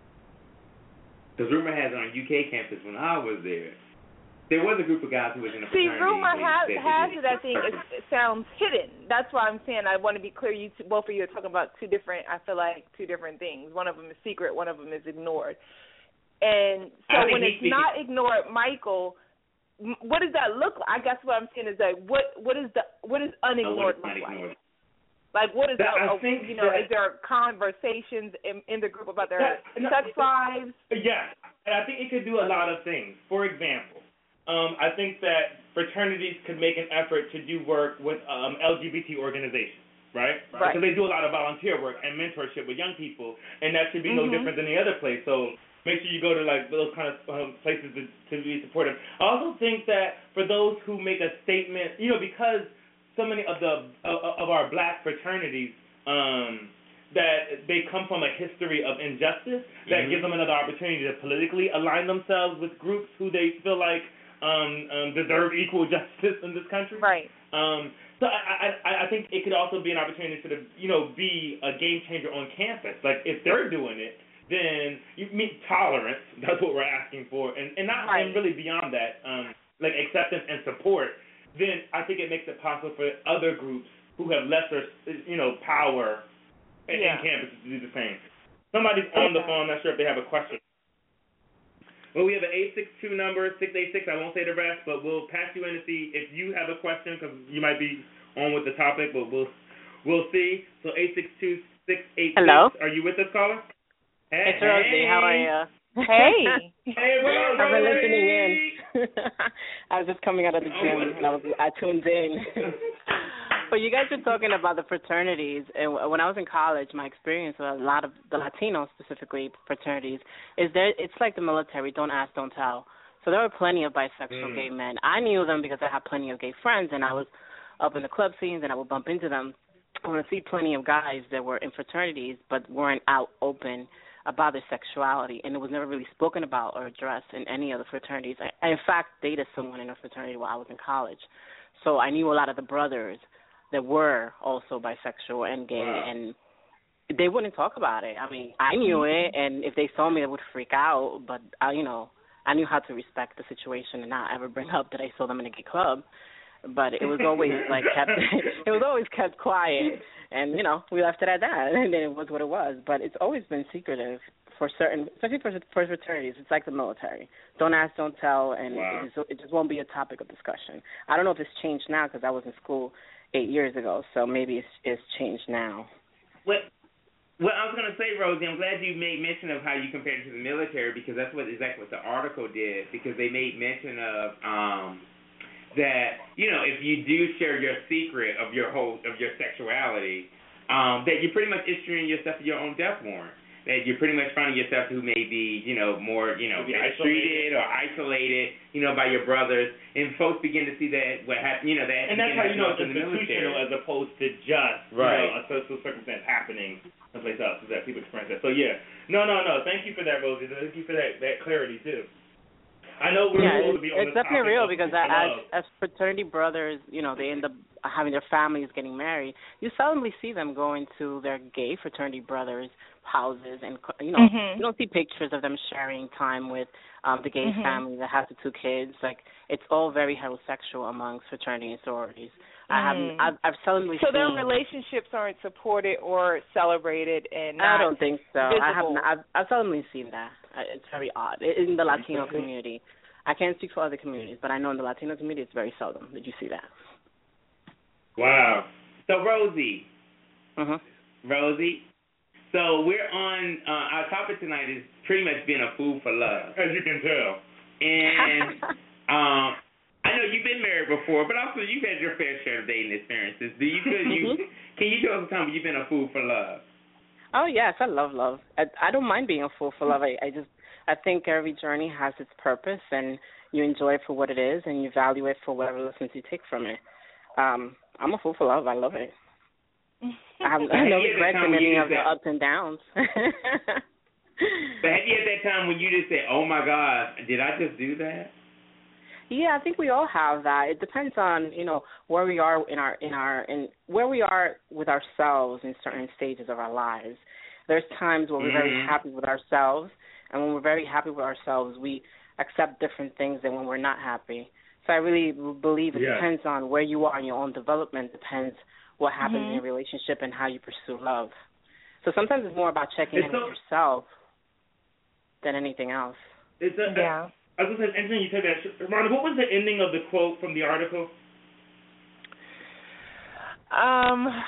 Speaker 4: Because rumor has it on U K campus when I was there. There was a group of guys who was in a
Speaker 7: See,
Speaker 4: fraternity.
Speaker 7: rumor
Speaker 4: who
Speaker 7: has,
Speaker 4: said
Speaker 7: has
Speaker 4: they
Speaker 7: it, I think, it, it sounds hidden. That's why I'm saying I want to be clear. You two, both of you are talking about two different, I feel like, two different things. One of them is secret, one of them is ignored. And so
Speaker 4: I think
Speaker 7: when
Speaker 4: he's
Speaker 7: it's not ignored, Michael, m- what does that look like? I guess what I'm saying is that what what is the what is
Speaker 4: Oh,
Speaker 7: unignored
Speaker 4: what
Speaker 7: look
Speaker 4: is not
Speaker 7: like?
Speaker 4: ignored.
Speaker 7: Like what is
Speaker 3: That-
Speaker 7: a,
Speaker 3: I think
Speaker 7: you know?
Speaker 3: that-
Speaker 7: Is there conversations in, in the group about their
Speaker 3: That- no,
Speaker 7: sex lives?
Speaker 3: Yeah, and I think it could do a lot of things. For example, um, I think that fraternities could make an effort to do work with um, L G B T organizations, right?
Speaker 7: Right.
Speaker 3: Because they do a lot of volunteer work and mentorship with young people, and that should be no
Speaker 7: Mhm.
Speaker 3: different than the other place. So make sure you go to like those kind of um, places to, to be supportive. I also think that for those who make a statement, you know, because so many of the uh, of our black fraternities, um, that they come from a history of injustice that
Speaker 4: Mhm.
Speaker 3: gives them another opportunity to politically align themselves with groups who they feel like um, um, deserve equal justice in this country.
Speaker 7: Right.
Speaker 3: Um, so I, I, I think it could also be an opportunity to, you know, be a game changer on campus. Like if they're doing it, then you meet tolerance. That's what we're asking for, and and not
Speaker 7: Right.
Speaker 3: and really beyond that, um, like acceptance and support. Then I think it makes it possible for other groups who have lesser, you know, power in,
Speaker 7: Yeah.
Speaker 3: in campus to do the same. Somebody's on the
Speaker 7: Okay.
Speaker 3: phone. I'm not sure if they have a question. Well, we have an eight six two number, six eight six. I won't say the rest, but we'll pass you in to see if you have a question because you might be on with the topic, but we'll we'll see. So eight six two, six eight six.
Speaker 8: Hello?
Speaker 3: Are you with us, caller? Hey,
Speaker 8: It's Rosie.
Speaker 3: hey.
Speaker 8: How are you?
Speaker 7: Hey.
Speaker 3: Hey, Rosie.
Speaker 8: I've been listening in. I was just coming out of the
Speaker 3: Oh,
Speaker 8: gym
Speaker 3: what?
Speaker 8: and I was I tuned in. But you guys were talking about the fraternities, and when I was in college, my experience with a lot of the Latino specifically fraternities is there. It's like the military: don't ask, don't tell. So there were plenty of bisexual
Speaker 3: Mm.
Speaker 8: gay men. I knew them because I had plenty of gay friends, and I was up in the club scenes, and I would bump into them. I would see plenty of guys that were in fraternities but weren't out open about their sexuality, and it was never really spoken about or addressed in any of the fraternities. I, I in fact, dated someone in a fraternity while I was in college, so I knew a lot of the brothers that were also bisexual and gay,
Speaker 3: Wow.
Speaker 8: and they wouldn't talk about it. I mean, I knew it, and if they saw me, they would freak out, but, I, you know, I knew how to respect the situation and not ever bring up that I saw them in a gay club. But it was always like kept. It was always kept quiet, and you know we left it at that, and then it was what it was. But it's always been secretive for certain, especially for, for fraternities. It's like the military: don't ask, don't tell, and
Speaker 3: Wow.
Speaker 8: it, just, it just won't be a topic of discussion. I don't know if it's changed now because I was in school eight years ago, so maybe it's, it's changed now.
Speaker 4: What? Well, I was going to say, Rosie, I'm glad you made mention of how you compared it to the military because that's what exactly what the article did. Because they made mention of um, that you know if you do share your secret of your whole of your sexuality, um, that you're pretty much issuing yourself your own death warrant. That you're pretty much finding yourself who may be, you know, more, you know,
Speaker 3: Be
Speaker 4: mistreated or isolated, you know, by your brothers, and folks begin to see that what happened, you know, that.
Speaker 3: And that's how you know it's
Speaker 4: in the
Speaker 3: institutional
Speaker 4: military.
Speaker 3: as opposed to just
Speaker 4: Right.
Speaker 3: you know, a social circumstance happening someplace else. Is that people experience that? So yeah, no, no, no. Thank you for that, Rosie. Thank you for that that clarity too. I know we're
Speaker 8: Yeah,
Speaker 3: supposed
Speaker 8: it's,
Speaker 3: to be on
Speaker 8: it's
Speaker 3: the
Speaker 8: definitely
Speaker 3: topic
Speaker 8: real
Speaker 3: of
Speaker 8: because
Speaker 3: love.
Speaker 8: as as fraternity brothers, you know, they end up having their families getting married. You seldomly see them going to their gay fraternity brothers' houses, and you know,
Speaker 7: Mhm.
Speaker 8: you don't see pictures of them sharing time with um the gay
Speaker 7: Mhm.
Speaker 8: family that has the two kids. Like it's all very heterosexual amongst fraternity and sororities. I haven't.
Speaker 7: Mm.
Speaker 8: I've, I've seldomly
Speaker 7: So
Speaker 8: seen.
Speaker 7: their relationships aren't supported or celebrated, and not
Speaker 8: I don't think so. I have.
Speaker 7: visible.
Speaker 8: Not, I've, I've seldomly seen that. I- It's very odd in the Latino
Speaker 3: Mm-hmm.
Speaker 8: community. I can't speak for other communities, but I know in the Latino community it's very seldom that you see that.
Speaker 4: Wow. So Rosie,
Speaker 8: Mhm.
Speaker 4: Rosie. So we're on. Uh, our topic tonight is pretty much being a fool for love,
Speaker 3: As you can tell.
Speaker 4: and um, I know you've been married before, but also you've had your fair share of dating experiences. Do you? Could you can you tell us a time when you've been a fool for love?
Speaker 8: Oh yes, I love love. I, I don't mind being a fool for love. I, I just I think every journey has its purpose, and you enjoy it for what it is, and you value it for whatever lessons you take from it. Um, I'm a fool for love. I love it. I have, I have no
Speaker 4: Have you had
Speaker 8: regrets
Speaker 4: that time
Speaker 8: in
Speaker 4: when
Speaker 8: any
Speaker 4: you
Speaker 8: of the
Speaker 4: just-
Speaker 8: ups and downs.
Speaker 4: But have you had that time when you just said, "Oh my God, did I just do that?"
Speaker 8: Yeah, I think we all have that. It depends on, you know, where we are in our in our in where we are with ourselves in certain stages of our lives. There's times when we're
Speaker 4: Mm-hmm.
Speaker 8: very happy with ourselves, and when we're very happy with ourselves, we accept different things than when we're not happy. So I really believe it
Speaker 3: Yeah.
Speaker 8: depends on where you are in your own development, depends what happens
Speaker 7: Mhm.
Speaker 8: in your relationship and how you pursue love. So sometimes it's more about checking
Speaker 3: It's
Speaker 8: in
Speaker 3: so-
Speaker 8: with yourself than anything else.
Speaker 3: It's a,
Speaker 7: Yeah.
Speaker 3: I was going to say, interesting you said that. Rhonda, what was the ending of the quote from the article?
Speaker 7: Um.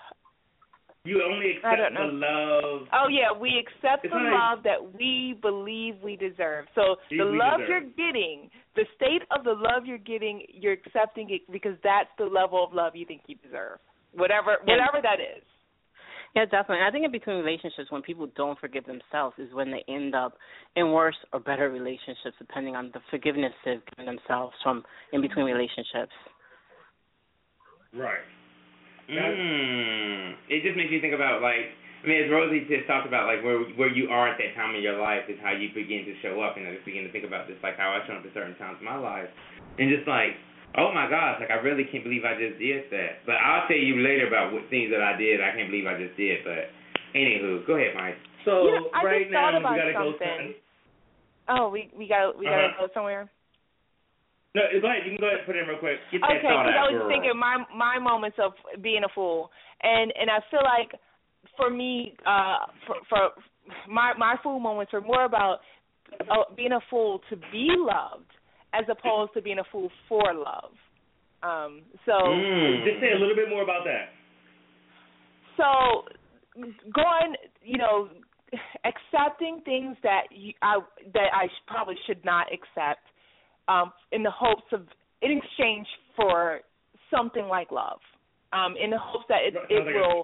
Speaker 3: You only
Speaker 7: I
Speaker 3: accept
Speaker 7: don't
Speaker 3: the
Speaker 7: know.
Speaker 3: love.
Speaker 7: Oh yeah, we accept
Speaker 3: It's
Speaker 7: the
Speaker 3: not
Speaker 7: love that we believe we deserve. So
Speaker 3: Believe
Speaker 7: the
Speaker 3: we
Speaker 7: love
Speaker 3: deserve.
Speaker 7: you're getting, the state of the love you're getting, you're accepting it because that's the level of love you think you deserve. Whatever,
Speaker 8: Yeah.
Speaker 7: whatever that is.
Speaker 8: Yeah, definitely. I think in between relationships, when people don't forgive themselves is when they end up in worse or better relationships, depending on the forgiveness they've given themselves from in between relationships.
Speaker 3: Right.
Speaker 4: Mm. It just makes you think about, like, I mean, as Rosie just talked about, like, where where you are at that time in your life is how you begin to show up, and I just begin to think about this, like how I show up at certain times in my life, and just like, oh my gosh, like I really can't believe I just did that. But I'll tell you later about what things that I did. I can't believe I just did. But anywho, go ahead, Mike.
Speaker 3: So
Speaker 7: You know, I
Speaker 3: right
Speaker 7: just
Speaker 3: now
Speaker 7: thought about
Speaker 3: we gotta
Speaker 7: something.
Speaker 3: go.
Speaker 7: Oh, we we got we gotta
Speaker 3: Uh-huh.
Speaker 7: go somewhere.
Speaker 3: No, go ahead. You can go ahead and put it in real quick.
Speaker 4: Get that
Speaker 7: Okay,
Speaker 4: thought
Speaker 7: because I
Speaker 4: out,
Speaker 7: was
Speaker 4: girl.
Speaker 7: thinking my my moments of being a fool, and and I feel like for me, uh, for, for my my fool moments are more about uh, being a fool to be loved as opposed to being a fool for love. Um, so
Speaker 4: Mm.
Speaker 3: Just say a little bit more about that.
Speaker 7: so going, you know, accepting things that you, I that I sh- probably should not accept, um, in the hopes of in exchange for something like love, um, in the hopes that it,
Speaker 3: Sounds
Speaker 7: it
Speaker 3: like a-
Speaker 7: will.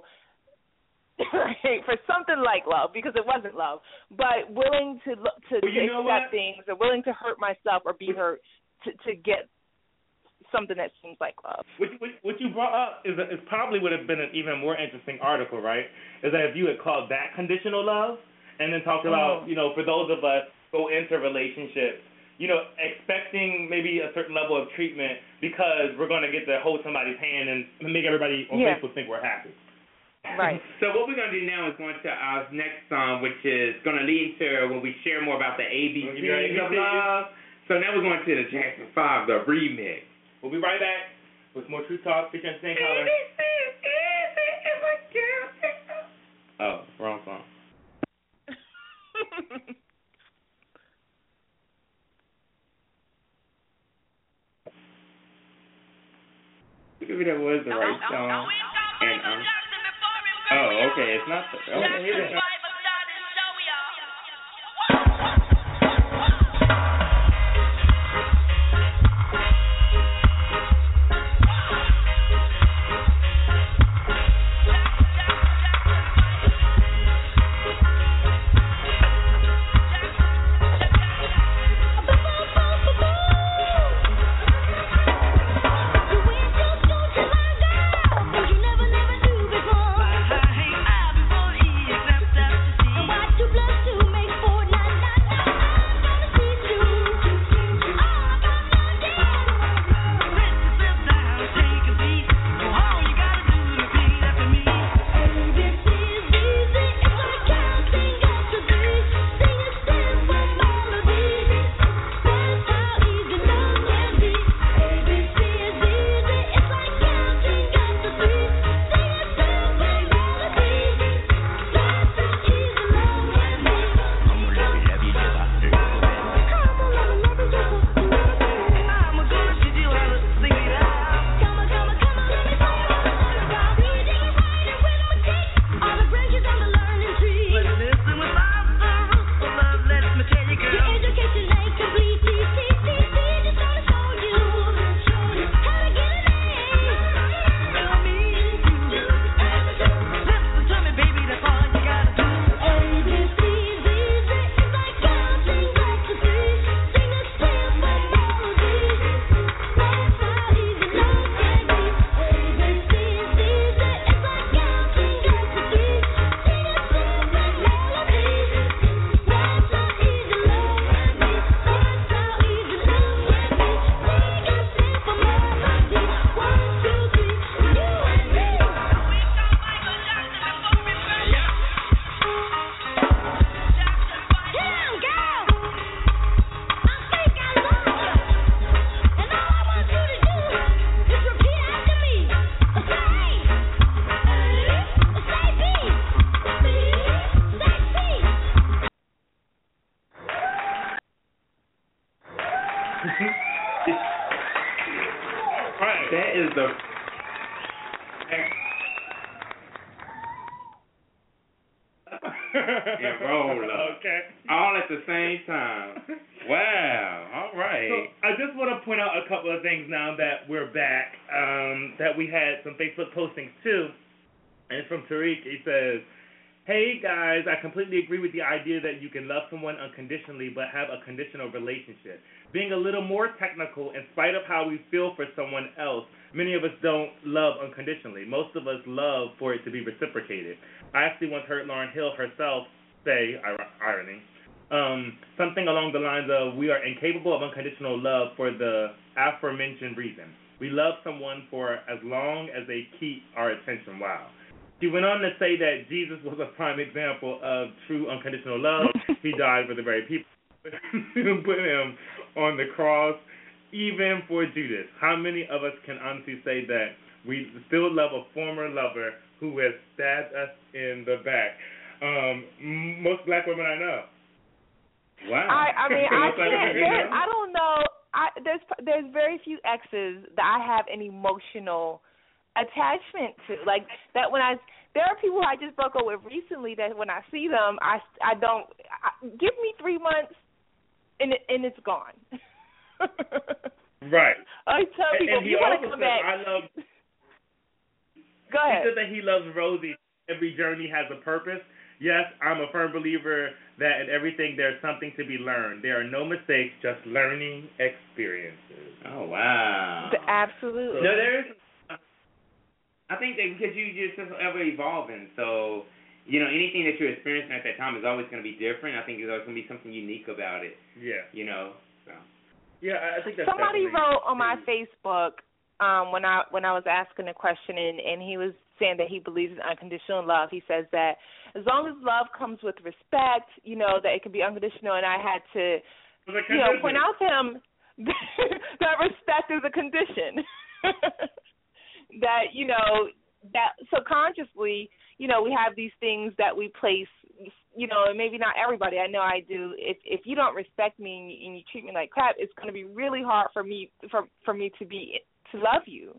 Speaker 7: for something like love, because it wasn't love, but willing to lo- to,
Speaker 3: Well, you
Speaker 7: to
Speaker 3: know
Speaker 7: accept
Speaker 3: what?
Speaker 7: things, or willing to hurt myself or be
Speaker 3: What-
Speaker 7: hurt to to get something that seems like love.
Speaker 3: What, what, what you brought up is, is probably would have been an even more interesting article, right? Is that if you had called that conditional love, and then talked about,
Speaker 7: Mm.
Speaker 3: you know, for those of us go into relationships, you know, expecting maybe a certain level of treatment because we're going to get to hold somebody's hand and make everybody on
Speaker 7: Yeah.
Speaker 3: Facebook think we're happy.
Speaker 7: Right.
Speaker 4: So what we're going to do now is going to our next song, which is going to lead to when we share more about the A B
Speaker 3: Wanna give you our
Speaker 4: Cs of
Speaker 3: A B Cs?
Speaker 4: love. So now we're going to the Jackson five, the remix.
Speaker 3: We'll be right back with more True Talk featuring Sing Color.
Speaker 4: Oh, wrong song. Maybe that was the right song. And um. Oh, okay. It's not the. Okay, here it is.
Speaker 1: You never, never knew before. I hate before he accepts that.
Speaker 4: and roll up.
Speaker 3: Okay.
Speaker 4: All at the same time. Wow. All right.
Speaker 3: So I just want to point out a couple of things now that we're back. Um, that we had some Facebook postings too, and it's from Tariq. He says, "Hey guys, I completely agree with the idea that you can love someone unconditionally but have a conditional relationship. Being a little more technical, in spite of how we feel for someone else, many of us don't love unconditionally. Most of us love for it to be reciprocated. I actually once heard Lauryn Hill herself say, irony, um, something along the lines of, we are incapable of unconditional love for the aforementioned reason. We love someone for as long as they keep our attention." Wow. She went on to say that Jesus was a prime example of true unconditional love. He died for the very people who put him on the cross, even for Judas. How many of us can honestly say that we still love a former lover who has stabbed us in the back? Um, most black women I know.
Speaker 4: Wow.
Speaker 7: I, I mean, I
Speaker 4: Most black
Speaker 7: can't.
Speaker 4: women you
Speaker 7: There,
Speaker 4: know?
Speaker 7: I don't know. I, there's there's very few exes that I have an emotional attachment to. Like that when I there are people I just broke up with recently that when I see them, I I don't I, give me three months and it, and it's gone.
Speaker 3: Right.
Speaker 7: I tell
Speaker 3: And,
Speaker 7: people
Speaker 3: and
Speaker 7: if
Speaker 3: he
Speaker 7: you want
Speaker 3: also
Speaker 7: to come
Speaker 3: said,
Speaker 7: back.
Speaker 3: I love.
Speaker 7: Go
Speaker 3: He
Speaker 7: ahead.
Speaker 3: said that he loves Rosie. Every journey has a purpose. Yes, I'm a firm believer that in everything there's something to be learned. There are no mistakes, just learning experiences.
Speaker 4: Oh, wow.
Speaker 7: The- absolutely.
Speaker 4: No, there is. I think that because you just ever evolving, so you know anything that you're experiencing at that time is always going to be different. I think there's always going to be something unique about it.
Speaker 3: Yeah.
Speaker 4: You know. So.
Speaker 3: Yeah, I I think that's
Speaker 7: Somebody
Speaker 3: definitely
Speaker 7: wrote on my
Speaker 3: true.
Speaker 7: Facebook um, when I when I was asking a question, and, and he was saying that he believes in unconditional love. He says that as long as love comes with respect, you know, that it can be unconditional. And I had to, you know, point out to him that respect is a condition. That, you know, that subconsciously, you know, we have these things that we place, you know, and maybe not everybody. I know I do. If if you don't respect me and you, and you treat me like crap, it's going to be really hard for me for for me to be to love you.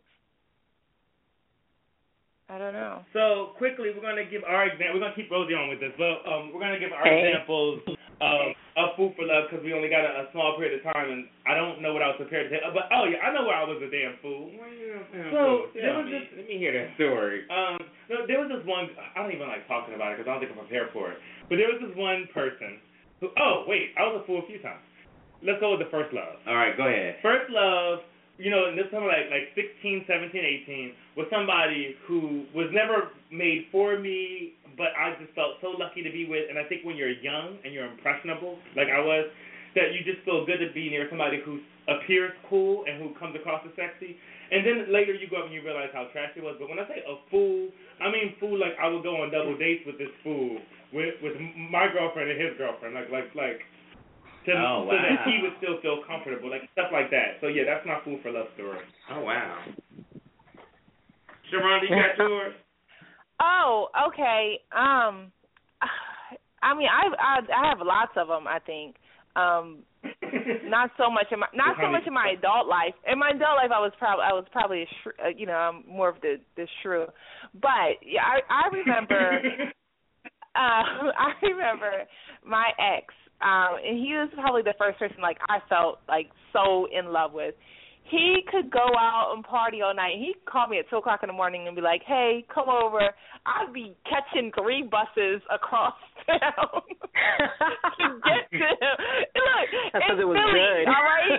Speaker 7: I don't know.
Speaker 3: So quickly, we're going to give our example. We're going to keep Rosie on with this, but um, we're going to give our
Speaker 8: Hey.
Speaker 3: examples of, of food for love because we only got a, a small period of time, and I don't know what I was prepared to say. But oh yeah, I know where I was a damn fool.
Speaker 4: Well, you know,
Speaker 3: So,
Speaker 4: tell
Speaker 3: there was
Speaker 4: me.
Speaker 3: this-
Speaker 4: Let me hear that story.
Speaker 3: Um, no, there was this one. I don't even like talking about it because I don't think I'm prepared for it. But there was this one person who. Oh wait, I was a fool a few times. Let's go with the first love.
Speaker 4: All right, go ahead.
Speaker 3: First love, you know, and this time like like sixteen, seventeen, eighteen, was somebody who was never made for me, but I just felt so lucky to be with. And I think when you're young and you're impressionable, like I was, that you just feel good to be near somebody who appears cool and who comes across as sexy. And then later you go up and you realize how trash it was. But when I say a fool, I mean fool like I would go on double dates with this fool, with with my girlfriend and his girlfriend, like like like. To,
Speaker 4: Oh,
Speaker 3: so that
Speaker 4: wow.
Speaker 3: he would still feel comfortable, like stuff like that. So yeah, that's my food for love story.
Speaker 4: Oh, wow. Sharonda, you got yours?
Speaker 7: Oh, okay. Um, I mean, I I, I have lots of them. I think. Um, not so much in my not so much in my adult life. In my adult life, I was probably I was probably a shrew, uh, you know I'm more of the the shrew. But yeah, I I remember. uh, I remember my ex. Um, and he was probably the first person like I felt like so in love with. He could go out and party all night. He'd call me at two o'clock in the morning and be like, "Hey, come over." I'd be catching green buses across town to get to him. Look,
Speaker 8: That's 'cause
Speaker 7: it's
Speaker 8: it was
Speaker 7: Philly,
Speaker 8: good.
Speaker 7: all right.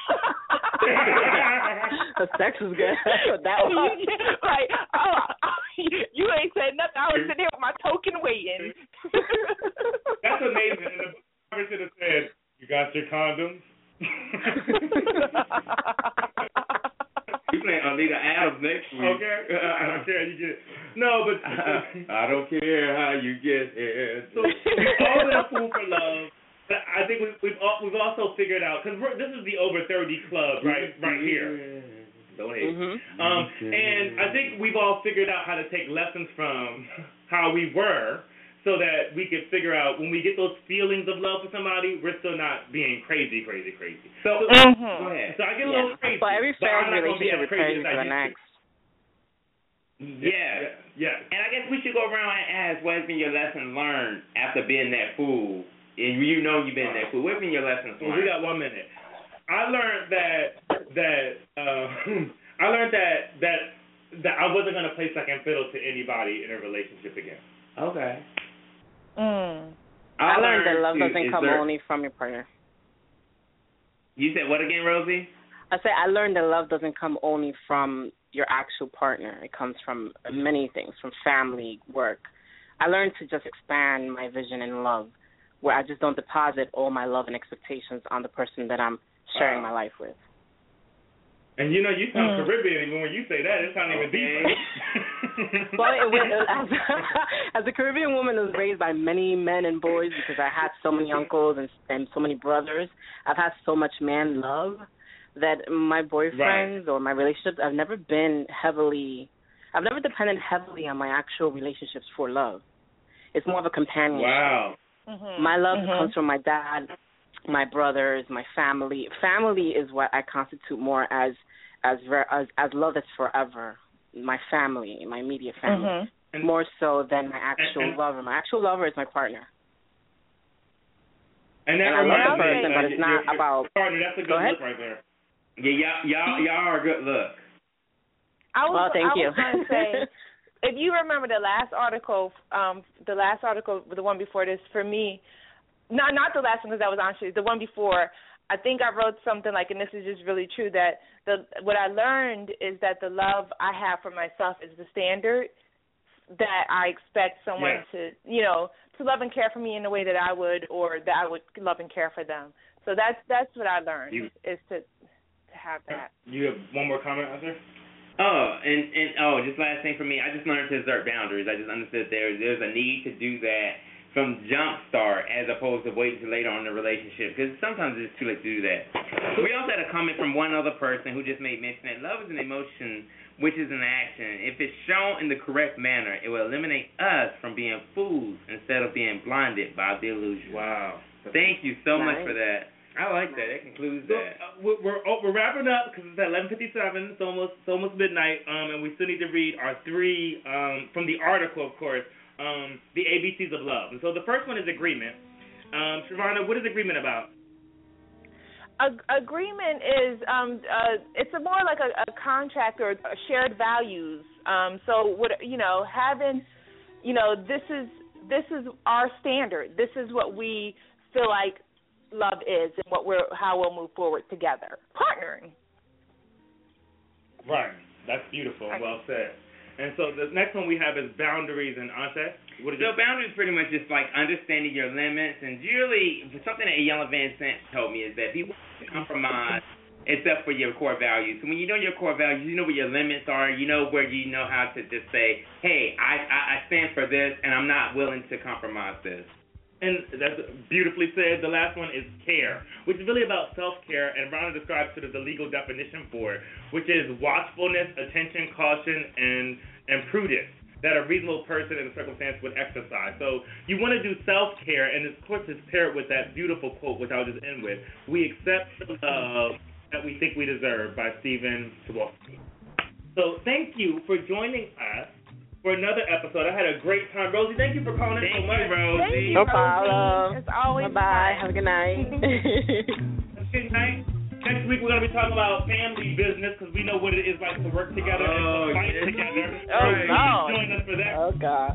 Speaker 8: The sex was good. That's what that was.
Speaker 7: Like, oh, you, you ain't said nothing. I was sitting here with my token waiting.
Speaker 3: That's amazing. And the barber should have said, "You got your condoms?"
Speaker 4: You playing Alita Adams next week.
Speaker 3: Okay. I don't care. You get it. No, but
Speaker 4: I don't care how you get it.
Speaker 3: so we've all been a fool for love. But I think we've we've, all, we've also figured out because this is the over thirty club right right here. Go ahead.
Speaker 8: Mhm.
Speaker 3: Um, and I think we've all figured out how to take lessons from how we were, so that we can figure out when we get those feelings of love for somebody, we're still not being crazy, crazy, crazy. So,
Speaker 7: Mhm.
Speaker 3: go ahead. So I get a
Speaker 8: Yeah.
Speaker 3: little crazy.
Speaker 8: Well, every
Speaker 3: but I'm
Speaker 8: failed
Speaker 3: not gonna be
Speaker 8: relationship
Speaker 3: as crazy
Speaker 8: returns
Speaker 3: as I
Speaker 8: to the
Speaker 3: used to.
Speaker 8: next.
Speaker 4: Yeah.
Speaker 3: Yes.
Speaker 4: And I guess we should go around and ask what's been your lesson learned after being that fool. And you know you've been that fool. What's been your lessons
Speaker 3: Well,
Speaker 4: learned?
Speaker 3: we got one minute. I learned that that uh, I learned that that that I wasn't gonna play second fiddle to anybody in a relationship again.
Speaker 4: Okay.
Speaker 7: Mm.
Speaker 8: I, I learned that love
Speaker 4: to
Speaker 8: doesn't come
Speaker 4: exert-
Speaker 8: only from your partner.
Speaker 4: You said what again, Rosie?
Speaker 8: I said I learned that love doesn't come only from your actual partner. It comes from many things, from family, work. I learned to just expand my vision in love, where I just don't deposit all my love and expectations on the person that I'm sharing
Speaker 3: Wow.
Speaker 8: my life with.
Speaker 3: And you know, you sound
Speaker 7: Mm.
Speaker 3: Caribbean even when you say that. It sounds even deeper.
Speaker 8: Well, it, it, as, as a Caribbean woman who was raised by many men and boys, because I had so many uncles and, and so many brothers, I've had so much man love that my boyfriends
Speaker 3: Right.
Speaker 8: or my relationships, I've never been heavily, I've never depended heavily on my actual relationships for love. It's more of a companionship.
Speaker 3: Wow.
Speaker 7: Mm-hmm.
Speaker 8: My love
Speaker 7: mm-hmm.
Speaker 8: comes from my dad, my brothers, my family. Family is what I constitute more as as ver- as, as love is forever. My family, my immediate family,
Speaker 7: Mm-hmm.
Speaker 8: more so than my actual
Speaker 3: and- and-
Speaker 8: lover. My actual lover is my partner.
Speaker 3: And that
Speaker 8: And I love
Speaker 3: reminds
Speaker 8: the
Speaker 3: me,
Speaker 8: person, but
Speaker 3: uh,
Speaker 8: it's
Speaker 3: your-
Speaker 8: not
Speaker 3: your
Speaker 8: about-
Speaker 3: partner. That's a
Speaker 8: Go
Speaker 3: good
Speaker 8: ahead.
Speaker 3: look right there.
Speaker 4: Yeah, y'all, y'all, y'all are a good look.
Speaker 7: I was,
Speaker 8: Well, thank
Speaker 7: I
Speaker 8: you.
Speaker 7: was going to say, if you remember the last article, um, the last article, the one before this, for me, not not the last one because that was honestly the one before. I think I wrote something like, and this is just really true, that the what I learned is that the love I have for myself is the standard that I expect someone
Speaker 3: Yeah.
Speaker 7: to, you know, to love and care for me in the way that I would, or that I would love and care for them. So that's that's what I learned
Speaker 3: You-
Speaker 7: is to to have that.
Speaker 3: You have one more comment, Arthur?
Speaker 4: Oh, and, and oh, just last thing for me, I just learned to exert boundaries. I just understood there there's a need to do that from jump start as opposed to waiting till later on in the relationship, because sometimes it's too late to do that. We also had a comment from one other person who just made mention that love is an emotion, which is an action. If it's shown in the correct manner, it will eliminate us from being fools instead of being blinded by the illusion.
Speaker 3: Wow.
Speaker 4: Thank you so much
Speaker 8: Nice.
Speaker 4: for that. I like that. That concludes
Speaker 3: So,
Speaker 4: that.
Speaker 3: uh, we're we're, oh, we're wrapping up because it's at eleven fifty-seven. It's almost it's almost midnight. Um, and we still need to read our three um from the article, of course. Um, the A B Cs of love. And so the first one is agreement. Um, Shavana, what is agreement about?
Speaker 7: Ag- agreement is um uh it's a more like a, a contract or a shared values. Um so what you know, having you know, this is this is our standard. This is what we feel like love is and what we're how we'll move forward together. Partnering.
Speaker 3: Right. That's beautiful. Well said. And so the next one we have is boundaries and Ante. What is
Speaker 4: So
Speaker 3: it?
Speaker 4: boundaries pretty much just like understanding your limits, and usually something that Yella Van Sant told me is that people compromise except for your core values. So when you know your core values, you know where your limits are, you know where you know how to just say, hey, I, I, I stand for this, and I'm not willing to compromise this.
Speaker 3: And that's beautifully said. The last one is care, which is really about self-care, and Rhonda describes sort of the legal definition for it, which is watchfulness, attention, caution, and, and prudence that a reasonable person in a circumstance would exercise. So you want to do self-care, and of course it's paired with that beautiful quote, which I'll just end with. We accept the love that we think we deserve by Stephen Chbosky. So thank you for joining us for another episode. I had a great time. Rosie, thank you for calling in so
Speaker 4: Thank
Speaker 3: much.
Speaker 4: you, Rosie.
Speaker 7: Thank you,
Speaker 8: No
Speaker 7: Rosie.
Speaker 8: problem.
Speaker 7: It's always
Speaker 8: Bye-bye.
Speaker 7: fun.
Speaker 8: Have a good night.
Speaker 3: Good night. Next week we're going to be talking about family business because we know what it is like to work together
Speaker 4: Oh,
Speaker 3: and to fight
Speaker 4: yes.
Speaker 3: together.
Speaker 7: Oh,
Speaker 3: Right.
Speaker 7: no.
Speaker 3: Join us for that.
Speaker 8: Oh, God.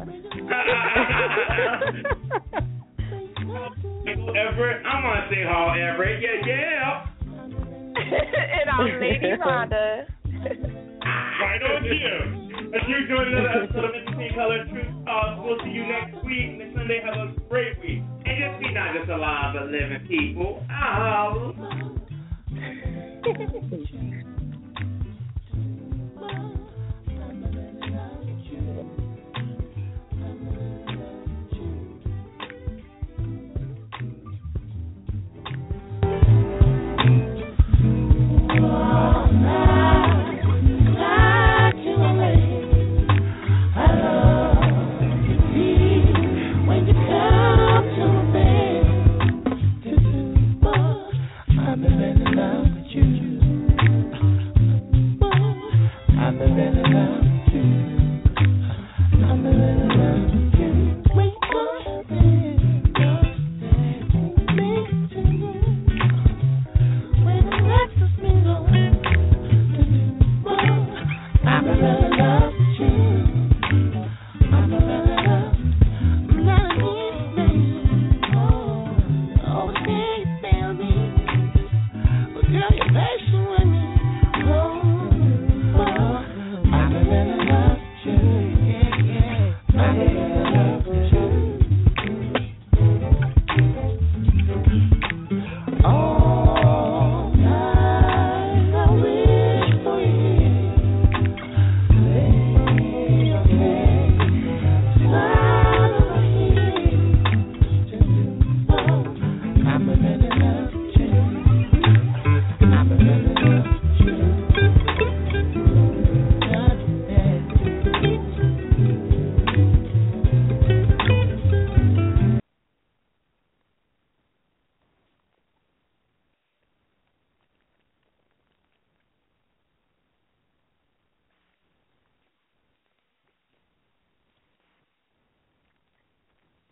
Speaker 3: Michael Everett.
Speaker 4: I'm going to say Hall Everett. Yeah, yeah.
Speaker 7: and I'm Lady Rhonda.
Speaker 3: Right on you. As you join another episode of Interesting Color Truth Talk, we'll see you next week. Next Sunday, have a great week.
Speaker 4: And just be not just alive but living people. Oh.